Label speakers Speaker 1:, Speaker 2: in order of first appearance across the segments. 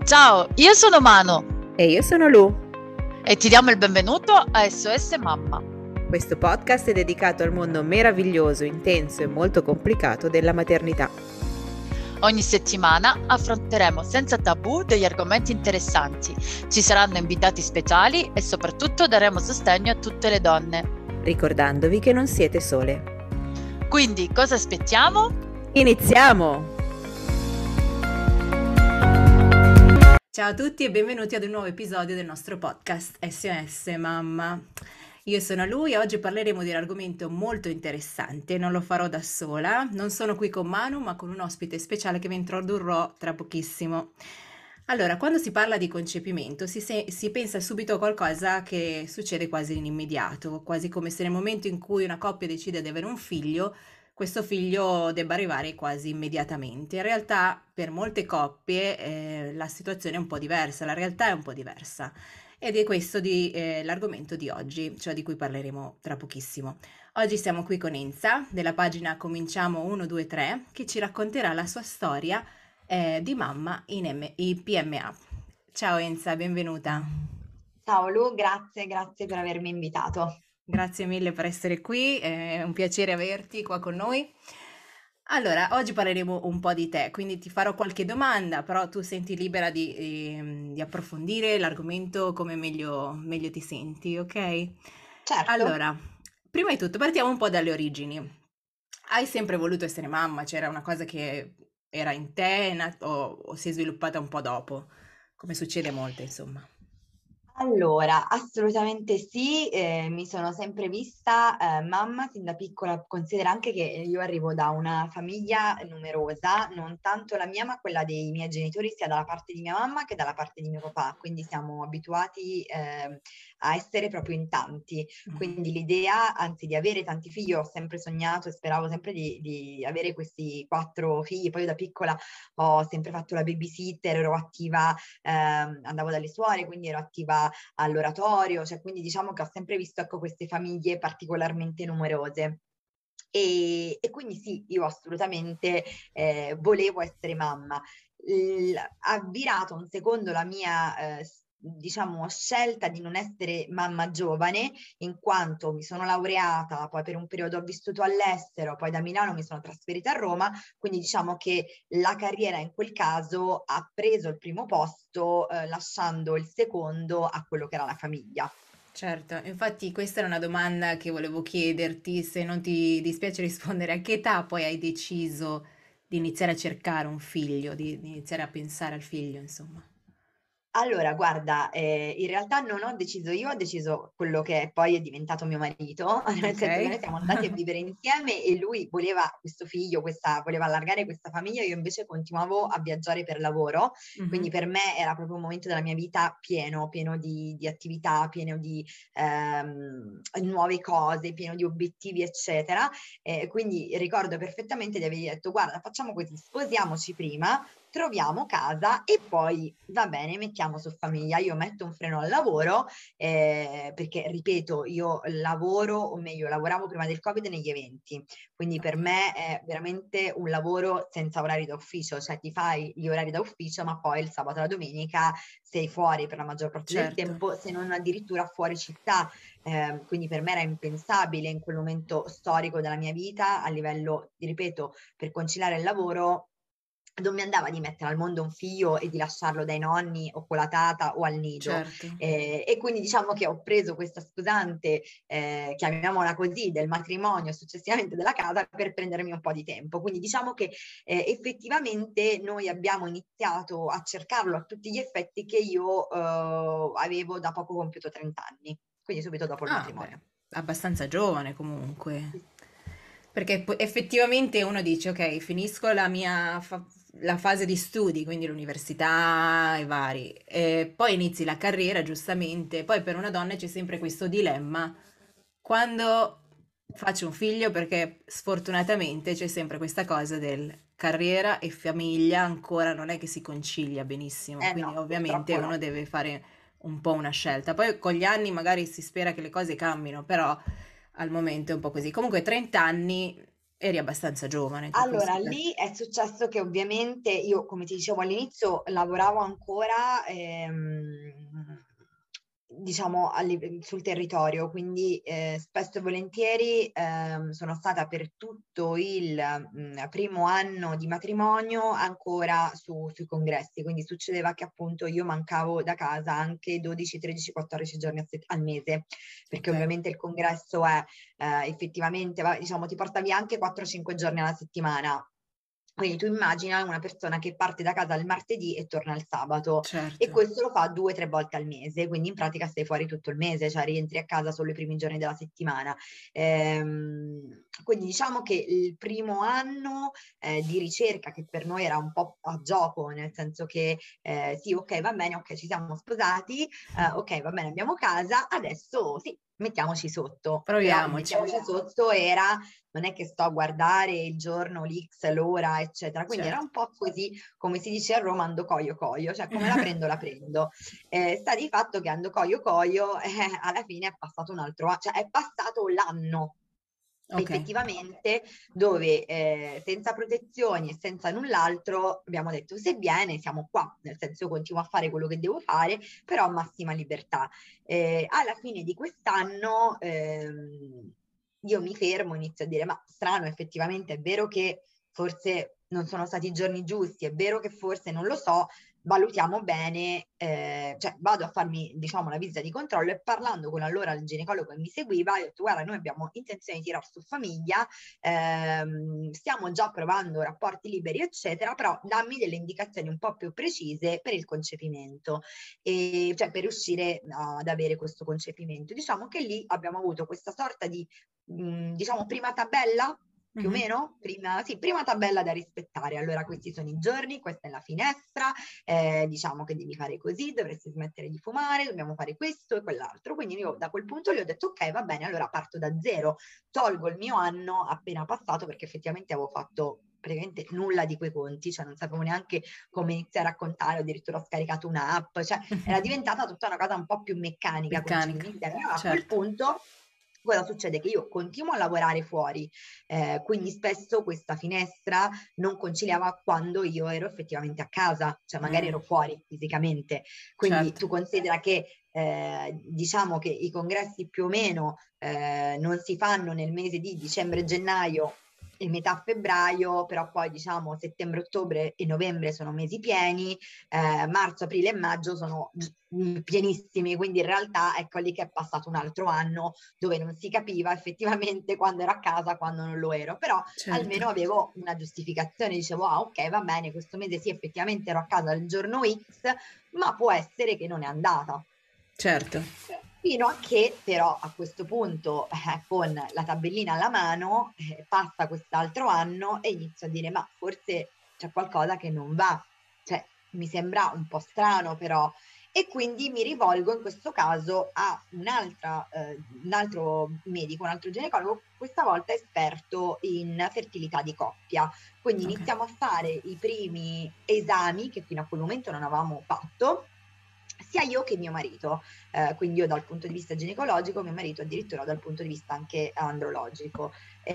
Speaker 1: Ciao, io sono Mano
Speaker 2: E io sono Lu.
Speaker 1: e ti diamo il benvenuto a SOS Mamma.
Speaker 2: Questo podcast è dedicato al mondo meraviglioso, intenso e molto complicato della maternità.
Speaker 1: Ogni settimana affronteremo senza tabù degli argomenti interessanti, ci saranno invitati speciali e soprattutto daremo sostegno a tutte le donne.
Speaker 2: Ricordandovi che non siete sole.
Speaker 1: Quindi cosa aspettiamo?
Speaker 2: Iniziamo! Ciao a tutti e benvenuti ad un nuovo episodio del nostro podcast SOS Mamma. Io sono Lu e oggi parleremo di un argomento molto interessante. Non lo farò da sola, non sono qui con Manu, ma con un ospite speciale che vi introdurrò tra pochissimo. Allora, quando si parla di concepimento si pensa subito a qualcosa che succede quasi in immediato, quasi come se nel momento in cui una coppia decide di avere un figlio, questo figlio debba arrivare quasi immediatamente. In realtà, per molte coppie, la situazione è un po' diversa, la realtà è un po' diversa. Ed è questo l'argomento di oggi, cioè di cui parleremo tra pochissimo. Oggi siamo qui con Enza, della pagina Cominciamo 123, che ci racconterà la sua storia di mamma in PMA. Ciao Enza, benvenuta.
Speaker 3: Ciao Lu, grazie per avermi invitato.
Speaker 2: Grazie mille per essere qui, è un piacere averti qua con noi. Allora, oggi parleremo un po' di te, quindi ti farò qualche domanda, però tu senti libera di approfondire l'argomento come meglio ti senti, ok?
Speaker 3: Certo.
Speaker 2: Allora, prima di tutto partiamo un po' dalle origini. Hai sempre voluto essere mamma? C'era una cosa che era in te o si è sviluppata un po' dopo? Come succede a molte, insomma.
Speaker 3: Allora, assolutamente sì, mi sono sempre vista mamma sin da piccola. Considera anche che io arrivo da una famiglia numerosa, non tanto la mia, ma quella dei miei genitori, sia dalla parte di mia mamma che dalla parte di mio papà. Quindi siamo abituati a essere proprio in tanti. Quindi l'idea, anzi, di avere tanti figli, ho sempre sognato e speravo sempre di avere questi 4 figli. Poi io da piccola ho sempre fatto la babysitter, ero attiva, andavo dalle suore, quindi ero attiva all'oratorio, cioè quindi diciamo che ho sempre visto, ecco, queste famiglie particolarmente numerose. E quindi sì, io assolutamente volevo essere mamma. Ha virato un secondo la mia diciamo scelta di non essere mamma giovane, in quanto mi sono laureata, poi per un periodo ho vissuto all'estero, poi da Milano mi sono trasferita a Roma, quindi diciamo che la carriera in quel caso ha preso il primo posto, lasciando il secondo a quello che era la famiglia.
Speaker 2: Certo, infatti questa era una domanda che volevo chiederti, se non ti dispiace rispondere, a che età poi hai deciso di iniziare a cercare un figlio, di iniziare a pensare al figlio, insomma.
Speaker 3: Allora, guarda, in realtà non ho deciso io, ho deciso quello che poi è diventato mio marito, nel
Speaker 2: Ok?
Speaker 3: senso che noi siamo andati a vivere insieme e lui voleva questo figlio, voleva allargare questa famiglia, io invece continuavo a viaggiare per lavoro, quindi
Speaker 2: Mhm.
Speaker 3: per me era proprio un momento della mia vita pieno di attività, pieno di nuove cose, pieno di obiettivi, eccetera. Quindi ricordo perfettamente di aver detto, guarda, facciamo così, sposiamoci prima, troviamo casa e poi va bene, mettiamo su famiglia. Io metto un freno al lavoro perché, ripeto, io lavoro, o meglio, lavoravo prima del Covid negli eventi, quindi per me è veramente un lavoro senza orari da ufficio, cioè ti fai gli orari da ufficio, ma poi il sabato e la domenica sei fuori per la maggior parte del
Speaker 2: Certo.
Speaker 3: tempo, se non addirittura fuori città. Quindi per me era impensabile in quel momento storico della mia vita, a livello, ripeto, per conciliare il lavoro. Non mi andava di mettere al mondo un figlio e di lasciarlo dai nonni o con la tata o al nido.
Speaker 2: Certo.
Speaker 3: E quindi diciamo che ho preso questa scusante, chiamiamola così, del matrimonio e successivamente della casa per prendermi un po' di tempo. Quindi diciamo che effettivamente noi abbiamo iniziato a cercarlo a tutti gli effetti che io avevo da poco compiuto 30 anni, quindi subito dopo il
Speaker 2: Ah, beh,
Speaker 3: matrimonio.
Speaker 2: abbastanza giovane comunque. Perché effettivamente uno dice, ok, finisco la fase di studi, quindi l'università e vari, e poi inizi la carriera, giustamente. Poi per una donna c'è sempre questo dilemma. Quando faccio un figlio, perché sfortunatamente c'è sempre questa cosa del carriera e famiglia ancora non è che si concilia benissimo, quindi
Speaker 3: No,
Speaker 2: ovviamente
Speaker 3: purtroppo
Speaker 2: uno
Speaker 3: no.
Speaker 2: deve fare un po' una scelta. Poi con gli anni magari si spera che le cose cambino, però al momento è un po' così. Comunque 30 anni Eri abbastanza giovane, tu
Speaker 3: Allora,
Speaker 2: consideri.
Speaker 3: lì è successo che ovviamente io, come ti dicevo all'inizio, lavoravo ancora, diciamo, sul territorio, quindi spesso e volentieri sono stata per tutto il primo anno di matrimonio ancora sui congressi, quindi succedeva che appunto io mancavo da casa anche 12, 13, 14 giorni al mese, perché
Speaker 2: Ok,
Speaker 3: ovviamente il congresso è effettivamente, diciamo, ti porta via anche 4-5 giorni alla settimana. Quindi tu immagina una persona che parte da casa il martedì e torna il sabato e
Speaker 2: certo.
Speaker 3: questo lo fa 2 o 3 volte al mese, quindi in pratica stai fuori tutto il mese, cioè rientri a casa solo i primi giorni della settimana. Quindi diciamo che il primo anno di ricerca, che per noi era un po' a gioco, nel senso che sì, ok, va bene, ok, ci siamo sposati, ok, va bene, abbiamo casa, adesso sì, mettiamoci sotto. Però il
Speaker 2: Proviamoci,
Speaker 3: mettiamoci sotto era, non è che sto a guardare il giorno, l'X, l'ora, eccetera. Quindi era
Speaker 2: certo.
Speaker 3: un po' così, come si dice a Roma, ando coio coio, cioè come la prendo, la prendo. Sta di fatto che ando coio coio, alla fine è passato un altro anno, cioè è passato l'anno
Speaker 2: Ok,
Speaker 3: effettivamente dove senza protezioni e senza null'altro abbiamo detto se viene siamo qua, nel senso io continuo a fare quello che devo fare, però a massima libertà. Alla fine di quest'anno io mi fermo, inizio a dire ma strano, effettivamente è vero che forse non sono stati i giorni giusti, è vero che forse non lo so, valutiamo bene, cioè vado a farmi, diciamo, la visita di controllo e parlando con allora il ginecologo che mi seguiva, ho detto guarda, noi abbiamo intenzione di tirar su famiglia, stiamo già provando rapporti liberi, eccetera, però dammi delle indicazioni un po' più precise per il concepimento, e, cioè per riuscire ad avere questo concepimento. Diciamo che lì abbiamo avuto questa sorta di, diciamo, prima tabella più o
Speaker 2: mhm,
Speaker 3: meno, sì, prima tabella da rispettare. Allora, questi sono i giorni, questa è la finestra, diciamo che devi fare così, dovresti smettere di fumare, dobbiamo fare questo e quell'altro. Quindi io da quel punto gli ho detto, ok, va bene, allora parto da zero, tolgo il mio anno appena passato perché effettivamente avevo fatto praticamente nulla di quei conti, cioè non sapevo neanche come iniziare a contare, addirittura ho scaricato un'app, cioè era diventata tutta una cosa un po' più meccanica,
Speaker 2: meccanica,
Speaker 3: concedimi il termine. Allora, a quel
Speaker 2: certo.
Speaker 3: punto cosa succede? Che io continuo a lavorare fuori, quindi spesso questa finestra non conciliava quando io ero effettivamente a casa, cioè magari
Speaker 2: Mm,
Speaker 3: ero fuori fisicamente. Quindi
Speaker 2: certo,
Speaker 3: tu considera che diciamo che i congressi più o meno non si fanno nel mese di dicembre-gennaio e metà febbraio, però poi diciamo settembre, ottobre e novembre sono mesi pieni, marzo, aprile e maggio sono pienissimi, quindi in realtà ecco lì che è passato un altro anno dove non si capiva effettivamente quando ero a casa, quando non lo ero, però
Speaker 2: certo,
Speaker 3: almeno avevo una giustificazione, dicevo ah ok va bene, questo mese sì effettivamente ero a casa il giorno X, ma può essere che non è andata.
Speaker 2: certo.
Speaker 3: Fino a che però a questo punto con la tabellina alla mano passa quest'altro anno e inizio a dire ma forse c'è qualcosa che non va, cioè mi sembra un po' strano però e quindi mi rivolgo in questo caso a un altro medico, un altro ginecologo, questa volta esperto in fertilità di coppia. Quindi
Speaker 2: Ok.
Speaker 3: iniziamo a fare i primi esami che fino a quel momento non avevamo fatto, sia io che mio marito, quindi io dal punto di vista ginecologico, mio marito addirittura dal punto di vista anche andrologico.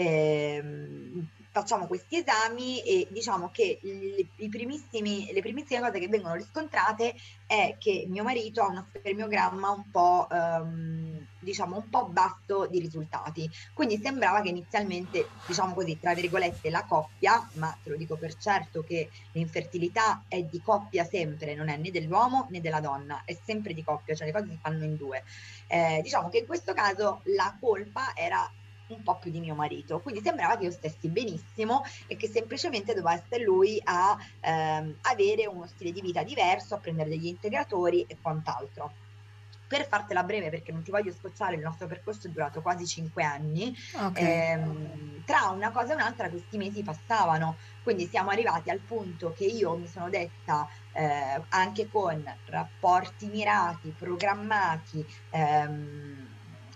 Speaker 3: Facciamo questi esami e diciamo che le primissime cose che vengono riscontrate è che mio marito ha uno spermiogramma un po', diciamo, un po' basso di risultati. Quindi sembrava che inizialmente, diciamo così, tra virgolette, la coppia, ma te lo dico per certo che l'infertilità è di coppia sempre, non è né dell'uomo né della donna, è sempre di coppia, cioè le cose si fanno in due. Diciamo che in questo caso la colpa era un po' più di mio marito, quindi sembrava che io stessi benissimo e che semplicemente doveva essere lui a avere uno stile di vita diverso, a prendere degli integratori e quant'altro. Per fartela breve, perché non ti voglio scocciare, il nostro percorso è durato quasi 5 anni,
Speaker 2: Ok,
Speaker 3: tra una cosa e un'altra questi mesi passavano, quindi siamo arrivati al punto che io mi sono detta, anche con rapporti mirati, programmati,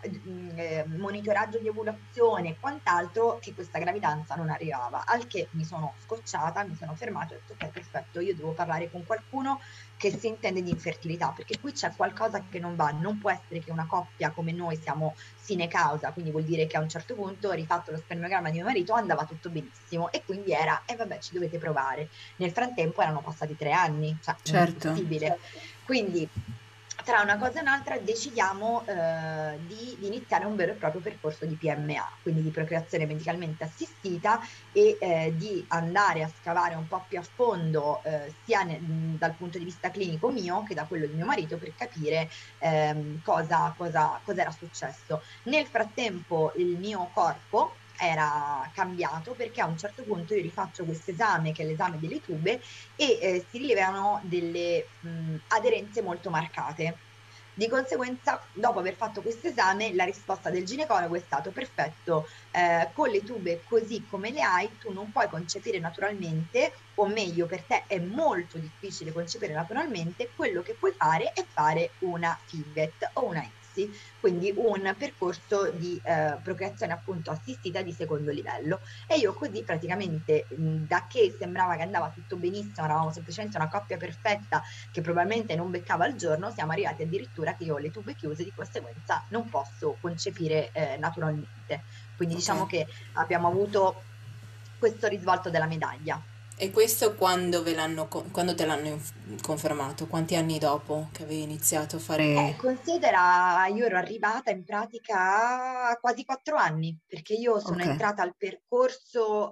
Speaker 3: monitoraggio di ovulazione e quant'altro, che questa gravidanza non arrivava, al che mi sono scocciata, mi sono fermata e ho detto ok, perfetto, io devo parlare con qualcuno che si intende di infertilità, perché qui c'è qualcosa che non va. Non può essere che una coppia come noi siamo sine causa, quindi vuol dire che a un certo punto ho rifatto lo spermogramma di mio marito, andava tutto benissimo e quindi era, vabbè, ci dovete provare. Nel frattempo erano passati 3 anni, cioè non è
Speaker 2: Certo.
Speaker 3: possibile. Quindi tra una cosa e un'altra decidiamo di iniziare un vero e proprio percorso di PMA, quindi di procreazione medicalmente assistita, e di andare a scavare un po' più a fondo sia dal punto di vista clinico mio che da quello di mio marito, per capire cosa era successo. Nel frattempo il mio corpo era cambiato, perché a un certo punto io rifaccio questo esame, che è l'esame delle tube, e si rilevano delle aderenze molto marcate. Di conseguenza, dopo aver fatto questo esame, la risposta del ginecologo è stato: perfetto, con le tube così come le hai, tu non puoi concepire naturalmente, o meglio, per te è molto difficile concepire naturalmente, quello che puoi fare è fare una FIVET o una ICSI, quindi un percorso di procreazione appunto assistita di secondo livello. E io così praticamente, da che sembrava che andava tutto benissimo, eravamo semplicemente una coppia perfetta che probabilmente non beccava al giorno, siamo arrivati addirittura che io ho le tube chiuse, di conseguenza non posso concepire naturalmente. Quindi
Speaker 2: Ok.
Speaker 3: diciamo che abbiamo avuto questo risvolto della medaglia.
Speaker 2: E questo quando te l'hanno confermato? Quanti anni dopo che avevi iniziato a fare...
Speaker 3: Considera, io ero arrivata in pratica a quasi 4 anni, perché io sono
Speaker 2: Ok.
Speaker 3: entrata al percorso,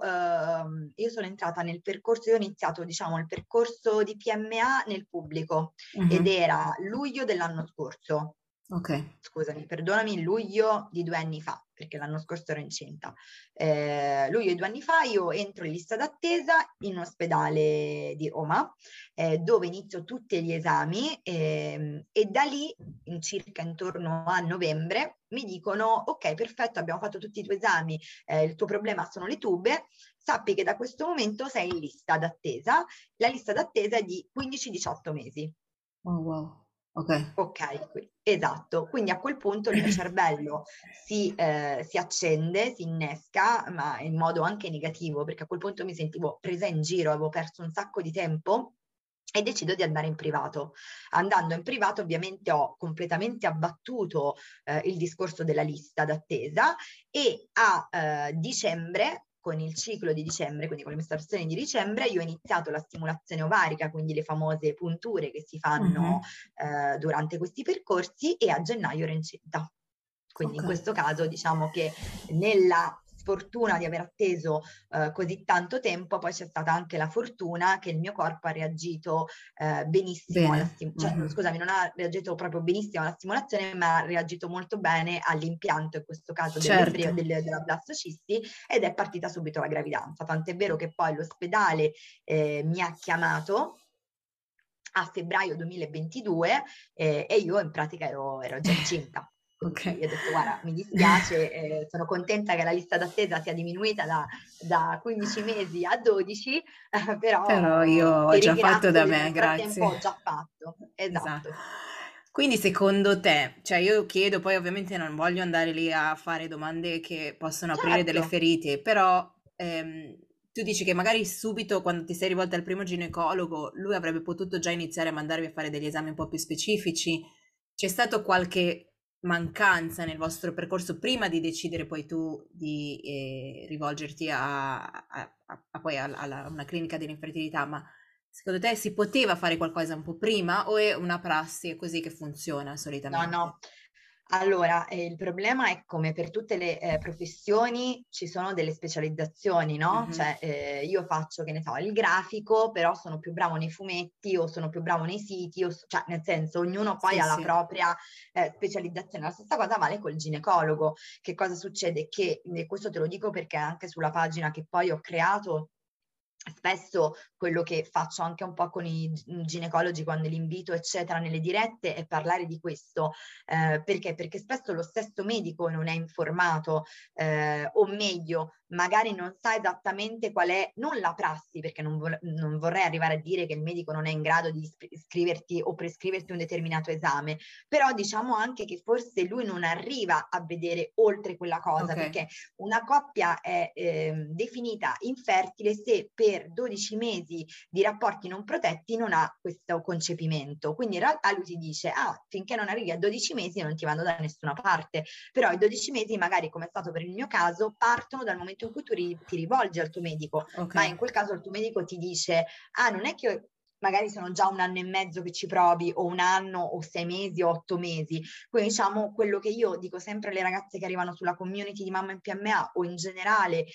Speaker 3: io ho iniziato, diciamo, il percorso di PMA nel pubblico, ed
Speaker 2: Mhm.
Speaker 3: era luglio dell'anno scorso.
Speaker 2: Ok.
Speaker 3: Scusami, perdonami, luglio di 2 anni fa, perché l'anno scorso ero incinta. Luglio di 2 anni fa io entro in lista d'attesa in un ospedale di Roma, dove inizio tutti gli esami, e da lì, circa intorno a novembre, mi dicono: ok, perfetto, abbiamo fatto tutti i tuoi esami, il tuo problema sono le tube, sappi che da questo momento sei in lista d'attesa. La lista d'attesa è di 15-18 mesi.
Speaker 2: Oh, wow. Ok.
Speaker 3: Ok, esatto. Quindi a quel punto il mio cervello si accende, si innesca, ma in modo anche negativo, perché a quel punto mi sentivo presa in giro, avevo perso un sacco di tempo e decido di andare in privato. Andando in privato, ovviamente, ho completamente abbattuto il discorso della lista d'attesa, e a dicembre, con il ciclo di dicembre, quindi con le mestruazioni di dicembre, io ho iniziato la stimolazione ovarica, quindi le famose punture che si fanno
Speaker 2: Mhm.
Speaker 3: durante questi percorsi, e a gennaio ero incinta. Quindi
Speaker 2: Ok.
Speaker 3: in questo caso diciamo che, nella sfortuna di aver atteso così tanto tempo, poi c'è stata anche la fortuna che il mio corpo ha reagito benissimo alla
Speaker 2: Bene.
Speaker 3: stimolazione, cioè
Speaker 2: Mhm.
Speaker 3: scusami, non ha reagito proprio benissimo alla stimolazione, ma ha reagito molto bene all'impianto, in questo caso
Speaker 2: Certo.
Speaker 3: della blastocisti, ed è partita subito la gravidanza. Tant'è vero che poi l'ospedale mi ha chiamato a febbraio 2022, e io in pratica ero già incinta.
Speaker 2: Ok.
Speaker 3: Quindi io ho detto: guarda, mi dispiace, sono contenta che la lista d'attesa sia diminuita da 15 mesi a 12,
Speaker 2: Però io
Speaker 3: però
Speaker 2: ho
Speaker 3: ti
Speaker 2: già fatto
Speaker 3: ringrazio
Speaker 2: da
Speaker 3: che
Speaker 2: me,
Speaker 3: nel frattempo ho
Speaker 2: grazie.
Speaker 3: già fatto.
Speaker 2: Esatto.
Speaker 3: Esatto.
Speaker 2: Quindi secondo te, cioè io chiedo, poi ovviamente non voglio andare lì a fare domande che possono aprire delle
Speaker 3: Certo.
Speaker 2: ferite, però tu dici che magari subito quando ti sei rivolta al primo ginecologo, lui avrebbe potuto già iniziare a mandarvi a fare degli esami un po' più specifici. C'è stato qualche mancanza nel vostro percorso prima di decidere poi tu di rivolgerti poi a una clinica dell'infertilità, ma secondo te si poteva fare qualcosa un po' prima o è una prassi è così che funziona
Speaker 3: No,
Speaker 2: solitamente?
Speaker 3: no. Allora, il problema è, come per tutte le professioni, ci sono delle specializzazioni, no?
Speaker 2: Mhm.
Speaker 3: Cioè, io faccio, che ne so, il grafico, però sono più bravo nei fumetti, o sono più bravo nei siti, cioè, nel senso, ognuno poi
Speaker 2: Sì,
Speaker 3: ha la
Speaker 2: sì.
Speaker 3: propria specializzazione. La stessa cosa vale col ginecologo. Che cosa succede? Che, questo te lo dico perché anche sulla pagina che poi ho creato spesso quello che faccio anche un po' con i ginecologi quando li invito, eccetera, nelle dirette è parlare di questo. Perché? Perché spesso lo stesso medico non è informato, o meglio, magari non sa esattamente qual è, non la prassi, perché non vorrei arrivare a dire che il medico non è in grado di scriverti o prescriverti un determinato esame, però diciamo anche che forse lui non arriva a vedere oltre quella cosa,
Speaker 2: Ok.
Speaker 3: perché una coppia è definita infertile se per 12 mesi di rapporti non protetti non ha questo concepimento. Quindi in realtà lui ti dice, finché non arrivi a 12 mesi non ti vanno da nessuna parte, però i 12 mesi magari, come è stato per il mio caso, partono dal momento in cui tu ti rivolgi al tuo medico,
Speaker 2: Ok.
Speaker 3: ma in quel caso il tuo medico ti dice, non è che magari sono già 1 anno e mezzo che ci provi, o 1 anno, o 6 mesi, o 8 mesi. Quindi diciamo, quello che io dico sempre alle ragazze che arrivano sulla community di Mamma in PMA o in generale,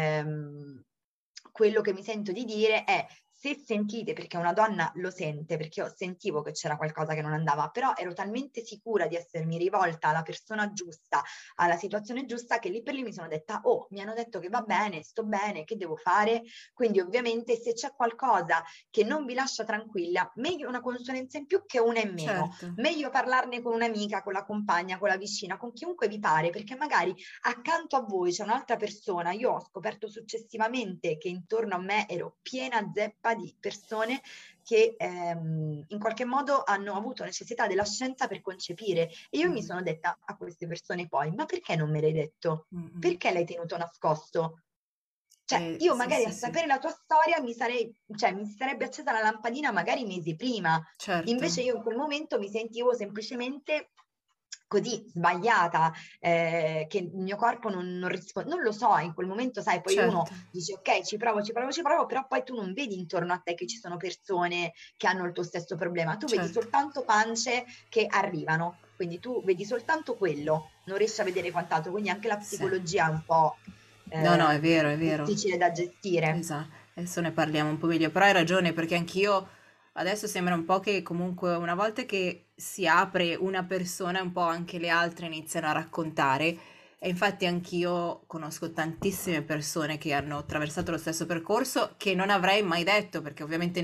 Speaker 3: quello che mi sento di dire è: se sentite, perché una donna lo sente, perché io sentivo che c'era qualcosa che non andava, però ero talmente sicura di essermi rivolta alla persona giusta, alla situazione giusta, che lì per lì mi sono detta, mi hanno detto che va bene, sto bene, che devo fare? Quindi ovviamente se c'è qualcosa che non vi lascia tranquilla, meglio una consulenza in più che una in meno,
Speaker 2: Certo.
Speaker 3: meglio parlarne con un'amica, con la compagna, con la vicina, con chiunque vi pare, perché magari accanto a voi c'è un'altra persona. Io ho scoperto successivamente che intorno a me ero piena zeppa di persone che in qualche modo hanno avuto necessità della scienza per concepire, e io mi sono detta a queste persone poi, ma perché non me l'hai detto? Perché l'hai tenuto nascosto? Cioè, io
Speaker 2: Sì,
Speaker 3: magari
Speaker 2: sì,
Speaker 3: a
Speaker 2: sì.
Speaker 3: sapere la tua storia mi sarebbe accesa la lampadina magari mesi prima.
Speaker 2: Certo.
Speaker 3: Invece io in quel momento mi sentivo semplicemente così sbagliata, che il mio corpo non risponde, non lo so, in quel momento, sai, poi uno
Speaker 2: Certo.
Speaker 3: dice ok, ci provo, ci provo, ci provo, però poi tu non vedi intorno a te che ci sono persone che hanno il tuo stesso problema, tu vedi
Speaker 2: Certo.
Speaker 3: soltanto pance che arrivano, quindi tu vedi soltanto quello, non riesci a vedere quant'altro, quindi anche la
Speaker 2: Sì.
Speaker 3: psicologia è un po'
Speaker 2: No, no, è vero, è vero.
Speaker 3: difficile da gestire.
Speaker 2: Esatto, adesso ne parliamo un po' meglio, però hai ragione perché anch'io adesso sembra un po' che comunque una volta che si apre una persona, un po' anche le altre iniziano a raccontare, e infatti anch'io conosco tantissime persone che hanno attraversato lo stesso percorso che non avrei mai detto perché ovviamente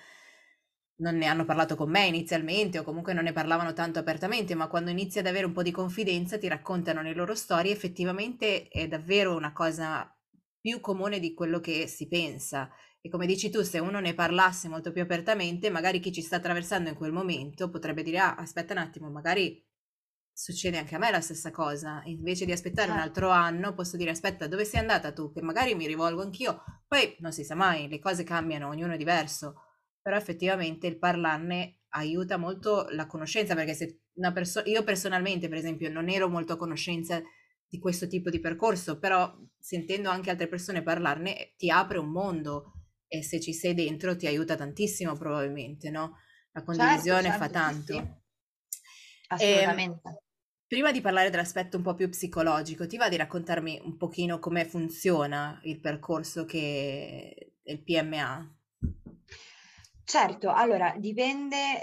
Speaker 2: non ne hanno parlato con me inizialmente o comunque non ne parlavano tanto apertamente, ma quando inizi ad avere un po' di confidenza ti raccontano le loro storie, effettivamente è davvero una cosa più comune di quello che si pensa. E come dici tu, se uno ne parlasse molto più apertamente, magari chi ci sta attraversando in quel momento potrebbe dire, aspetta un attimo, magari succede anche a me la stessa cosa. Invece di aspettare un
Speaker 3: Certo.
Speaker 2: altro anno, posso dire, aspetta, dove sei andata tu? Che magari mi rivolgo anch'io. Poi non si sa mai, le cose cambiano, ognuno è diverso, però effettivamente il parlarne aiuta molto la conoscenza, perché se una persona, io personalmente per esempio non ero molto a conoscenza di questo tipo di percorso, però sentendo anche altre persone parlarne ti apre un mondo e se ci sei dentro ti aiuta tantissimo probabilmente, no? La
Speaker 3: Certo,
Speaker 2: condivisione fa
Speaker 3: certo, sì, sì,
Speaker 2: tanto. E,
Speaker 3: assolutamente.
Speaker 2: prima di parlare dell'aspetto un po' più psicologico, ti va di raccontarmi un pochino come funziona il percorso che è il PMA?
Speaker 3: Certo, allora dipende,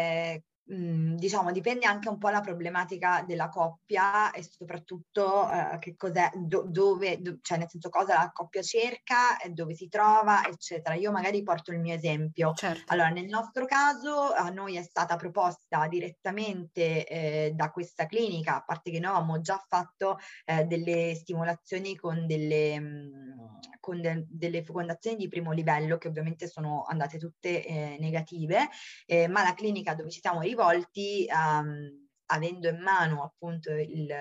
Speaker 3: diciamo, dipende anche un po' la problematica della coppia e soprattutto che cos'è, cioè nel senso cosa la coppia cerca, dove si trova, eccetera. Io magari porto il mio esempio.
Speaker 2: Certo.
Speaker 3: Allora, nel nostro caso a noi è stata proposta direttamente da questa clinica, a parte che noi avevamo già fatto delle stimolazioni con delle fecondazioni di primo livello che ovviamente sono andate tutte negative, ma la clinica dove ci siamo rivolti, avendo in mano appunto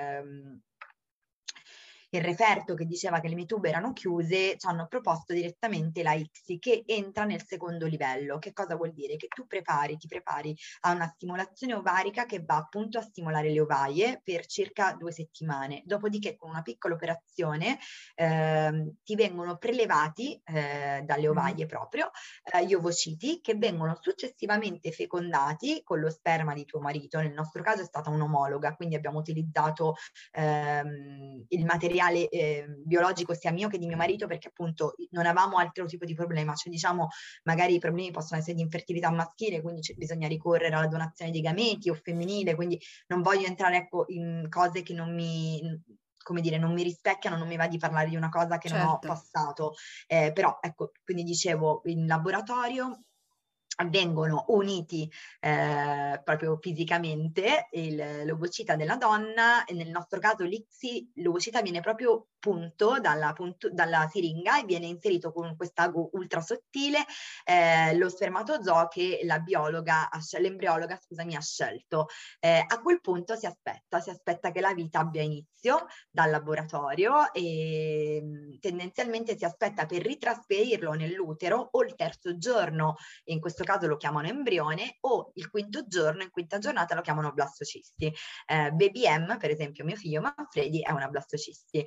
Speaker 3: il referto che diceva che le mie tube erano chiuse, ci hanno proposto direttamente la ICSI che entra nel secondo livello. Che cosa vuol dire? Che tu ti prepari a una stimolazione ovarica che va appunto a stimolare le ovaie per circa 2 settimane. Dopodiché con una piccola operazione ti vengono prelevati dalle ovaie proprio gli ovociti che vengono successivamente fecondati con lo sperma di tuo marito. Nel nostro caso è stata un'omologa, quindi abbiamo utilizzato il materiale biologico sia mio che di mio marito, perché appunto non avevamo altro tipo di problema, cioè diciamo magari i problemi possono essere di infertilità maschile, quindi bisogna ricorrere alla donazione dei gameti, o femminile, quindi non voglio entrare ecco in cose che non mi come dire, non mi rispecchiano, non mi va di parlare di una cosa che non ho
Speaker 2: Certo.
Speaker 3: passato. Però ecco, quindi dicevo, in laboratorio vengono uniti proprio fisicamente l'ovocita della donna, e nel nostro caso l'ICSI, l'ovocita viene proprio dalla siringa e viene inserito con quest'ago ultra sottile lo spermatozoo che l'embriologa, scusami, ha scelto. A quel punto si aspetta che la vita abbia inizio dal laboratorio e tendenzialmente si aspetta per ritrasferirlo nell'utero o il terzo giorno, in questo caso lo chiamano embrione, o il quinto giorno, in quinta giornata lo chiamano blastocisti. Baby M, per esempio, mio figlio Manfredi è una blastocisti.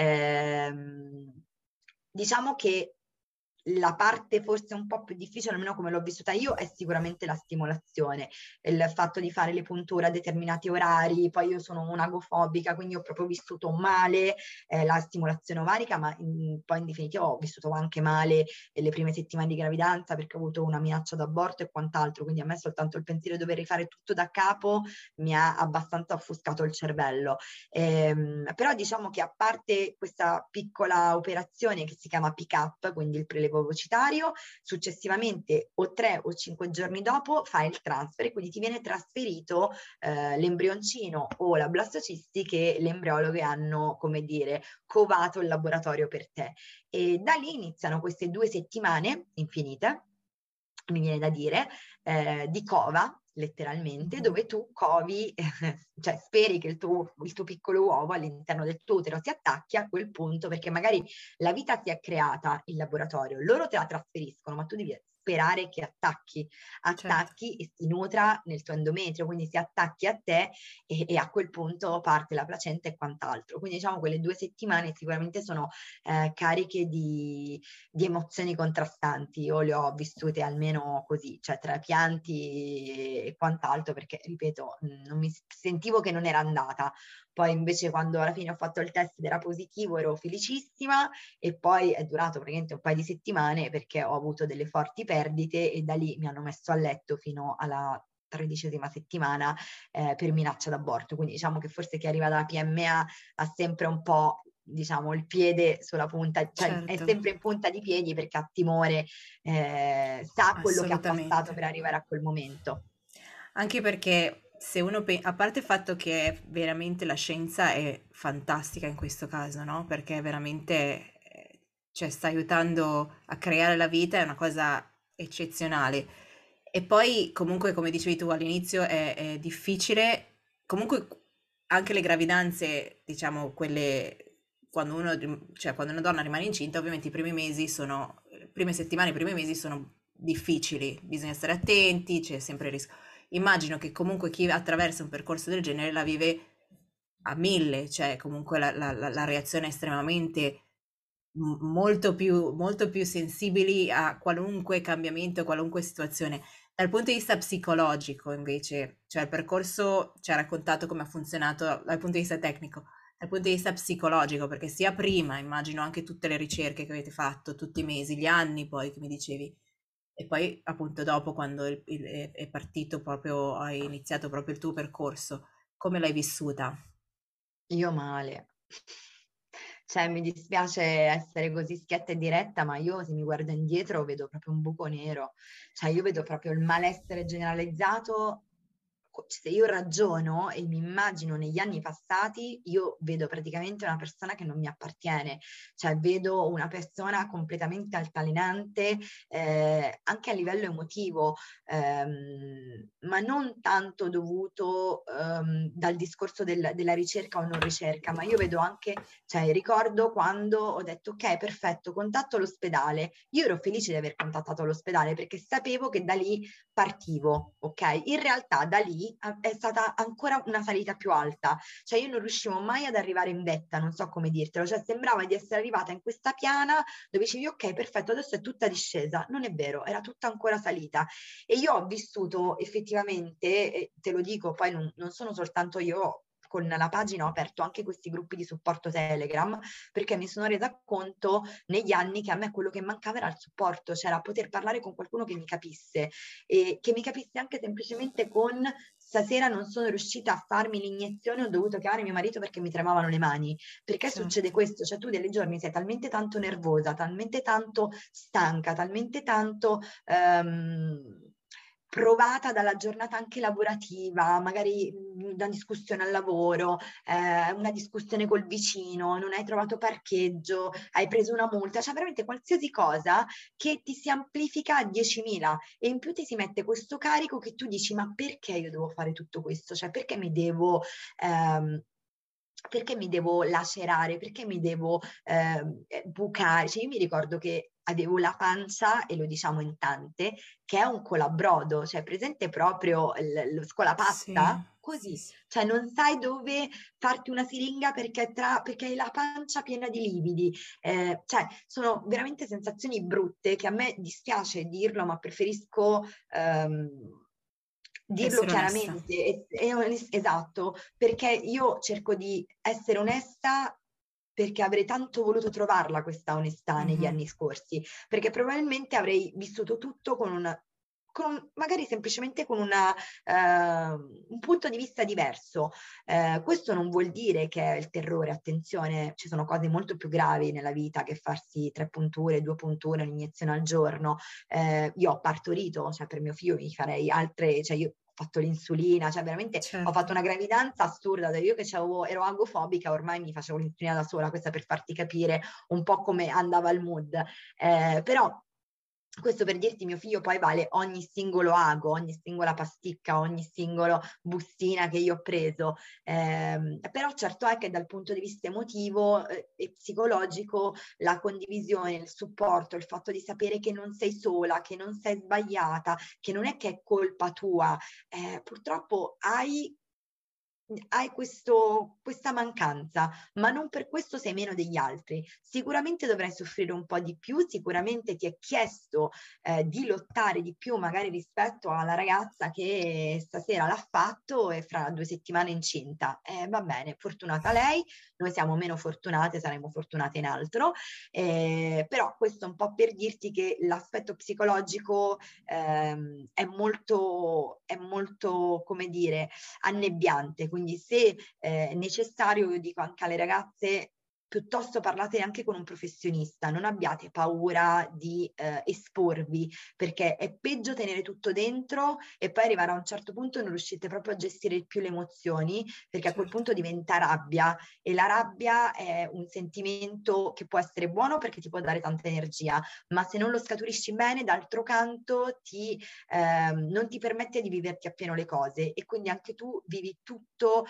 Speaker 3: Diciamo che la parte forse un po' più difficile, almeno come l'ho vissuta io, è sicuramente la stimolazione, il fatto di fare le punture a determinati orari. Poi io sono un'agofobica, quindi ho proprio vissuto male la stimolazione ovarica, ma poi in definitiva ho vissuto anche male le prime settimane di gravidanza, perché ho avuto una minaccia d'aborto e quant'altro, quindi a me soltanto il pensiero di dover rifare tutto da capo mi ha abbastanza offuscato il cervello. Però diciamo che a parte questa piccola operazione che si chiama pick-up, quindi il prelevo ovocitario, successivamente o 3 o 5 giorni dopo fai il transfer, quindi ti viene trasferito l'embrioncino o la blastocisti che le embriologhe hanno, come dire, covato il laboratorio per te. E da lì iniziano queste 2 settimane infinite, mi viene da dire, di cova, letteralmente, dove tu covi, cioè speri che il tuo piccolo uovo all'interno del tuo utero si attacchi a quel punto, perché magari la vita si è creata in laboratorio, loro te la trasferiscono, ma tu devi sperare che
Speaker 2: Certo.
Speaker 3: e si nutra nel tuo endometrio, quindi si attacchi a te e a quel punto parte la placenta e quant'altro. Quindi diciamo quelle 2 settimane sicuramente sono cariche di emozioni contrastanti. Io le ho vissute almeno così, cioè tra pianti e quant'altro, perché ripeto, non mi sentivo che non era andata. Poi invece quando alla fine ho fatto il test ed era positivo ero felicissima, e poi è durato praticamente un paio di settimane perché ho avuto delle forti perdite e da lì mi hanno messo a letto fino alla 13ª settimana per minaccia d'aborto. Quindi diciamo che forse chi arriva dalla PMA ha sempre un po', diciamo, il piede sulla punta, cioè è
Speaker 2: Certo,
Speaker 3: sempre in punta di piedi perché ha timore, sa quello che ha passato
Speaker 2: assolutamente.
Speaker 3: per arrivare a quel momento.
Speaker 2: Anche perché se uno, a parte il fatto che veramente la scienza è fantastica in questo caso, no? Perché veramente, cioè, sta aiutando a creare la vita, è una cosa eccezionale. E poi, comunque, come dicevi tu all'inizio, è difficile. Comunque, anche le gravidanze, diciamo, quelle quando cioè, quando una donna rimane incinta, ovviamente i primi mesi sono, le prime settimane, i primi mesi sono difficili, bisogna stare attenti, c'è sempre il rischio. Immagino che comunque chi attraversa un percorso del genere la vive a 1000, cioè comunque la reazione è estremamente molto più sensibili a qualunque cambiamento, a qualunque situazione. Dal punto di vista psicologico, invece, cioè il percorso ci ha raccontato come ha funzionato dal punto di vista tecnico, dal punto di vista psicologico, perché sia prima, immagino anche tutte le ricerche che avete fatto, tutti i mesi, gli anni poi che mi dicevi, e poi appunto dopo quando è partito proprio, hai iniziato proprio il tuo percorso, come l'hai vissuta?
Speaker 3: Io male. Cioè, mi dispiace essere così schietta e diretta, ma io se mi guardo indietro vedo proprio un buco nero. Cioè, io vedo proprio il malessere generalizzato. Se io ragiono e mi immagino negli anni passati, io vedo praticamente una persona che non mi appartiene. Cioè, vedo una persona completamente altalenante, anche a livello emotivo, ma non tanto dovuto dal discorso della ricerca o non ricerca, ma io vedo anche, cioè ricordo quando ho detto ok, perfetto, contatto l'ospedale. Io ero felice di aver contattato l'ospedale perché sapevo che da lì partivo, ok? In realtà da lì è stata ancora una salita più alta, cioè io non riuscivo mai ad arrivare in vetta, non so come dirtelo, cioè sembrava di essere arrivata in questa piana dove dicevi ok, perfetto, adesso è tutta discesa. Non è vero, era tutta ancora salita. E io ho vissuto effettivamente, e te lo dico, poi non sono soltanto io, con la pagina ho aperto anche questi gruppi di supporto Telegram, perché mi sono resa conto negli anni che a me quello che mancava era il supporto, c'era poter parlare con qualcuno che mi capisse, e che mi capisse anche semplicemente con stasera non sono riuscita a farmi l'iniezione, ho dovuto chiamare mio marito perché mi tremavano le mani. Perché succede questo? Cioè tu delle giorni sei talmente tanto nervosa, talmente tanto stanca, talmente tanto provata dalla giornata anche lavorativa, magari una discussione al lavoro, una discussione col vicino, non hai trovato parcheggio, hai preso una multa, cioè veramente qualsiasi cosa che ti si amplifica a 10.000 e in più ti si mette questo carico che tu dici ma perché io devo fare tutto questo? Cioè perché mi devo lacerare, perché mi devo bucare? Cioè io mi ricordo che avevo la pancia, e lo diciamo in tante, che è un colabrodo, cioè presente proprio lo
Speaker 2: Sì,
Speaker 3: scolapasta?
Speaker 2: sì,
Speaker 3: Così,
Speaker 2: sì.
Speaker 3: cioè non sai dove farti una siringa perché hai la pancia piena di lividi, cioè sono veramente sensazioni brutte che a me dispiace dirlo, ma preferisco dirlo
Speaker 2: Essere onesta.
Speaker 3: chiaramente, esatto, perché io cerco di essere onesta perché avrei tanto voluto trovarla questa onestà negli
Speaker 2: Mhm.
Speaker 3: anni scorsi, perché probabilmente avrei vissuto tutto magari semplicemente con un punto di vista diverso. Questo non vuol dire che è il terrore, attenzione, ci sono cose molto più gravi nella vita che farsi 3 punture, 2 punture, un'iniezione al giorno. Io ho partorito, cioè per mio figlio mi farei altre, cioè io ho fatto l'insulina, cioè veramente ho
Speaker 2: Certo.
Speaker 3: fatto una gravidanza assurda, io che ero agofobica, ormai mi facevo l'insulina da sola, questa per farti capire un po' come andava il mood. Però questo per dirti, mio figlio poi vale ogni singolo ago, ogni singola pasticca, ogni singolo bustina che io ho preso. Però certo è che dal punto di vista emotivo e psicologico la condivisione, il supporto, il fatto di sapere che non sei sola, che non sei sbagliata, che non è che è colpa tua, purtroppo hai questa mancanza, ma non per questo sei meno degli altri. Sicuramente dovrai soffrire un po' di più, sicuramente ti è chiesto di lottare di più, magari rispetto alla ragazza che stasera l'ha fatto e fra 2 settimane è incinta. Va bene, fortunata lei, noi siamo meno fortunate, saremo fortunate in altro, però questo è un po' per dirti che l'aspetto psicologico è molto, come dire, annebbiante, quindi se è necessario, io dico anche alle ragazze, piuttosto parlate anche con un professionista, non abbiate paura di esporvi, perché è peggio tenere tutto dentro e poi arrivare a un certo punto e non riuscite proprio a gestire più le emozioni, perché a quel
Speaker 2: Certo.
Speaker 3: punto diventa rabbia e la rabbia è un sentimento che può essere buono perché ti può dare tanta energia, ma se non lo scaturisci bene, d'altro canto non ti permette di viverti appieno le cose e quindi anche tu vivi tutto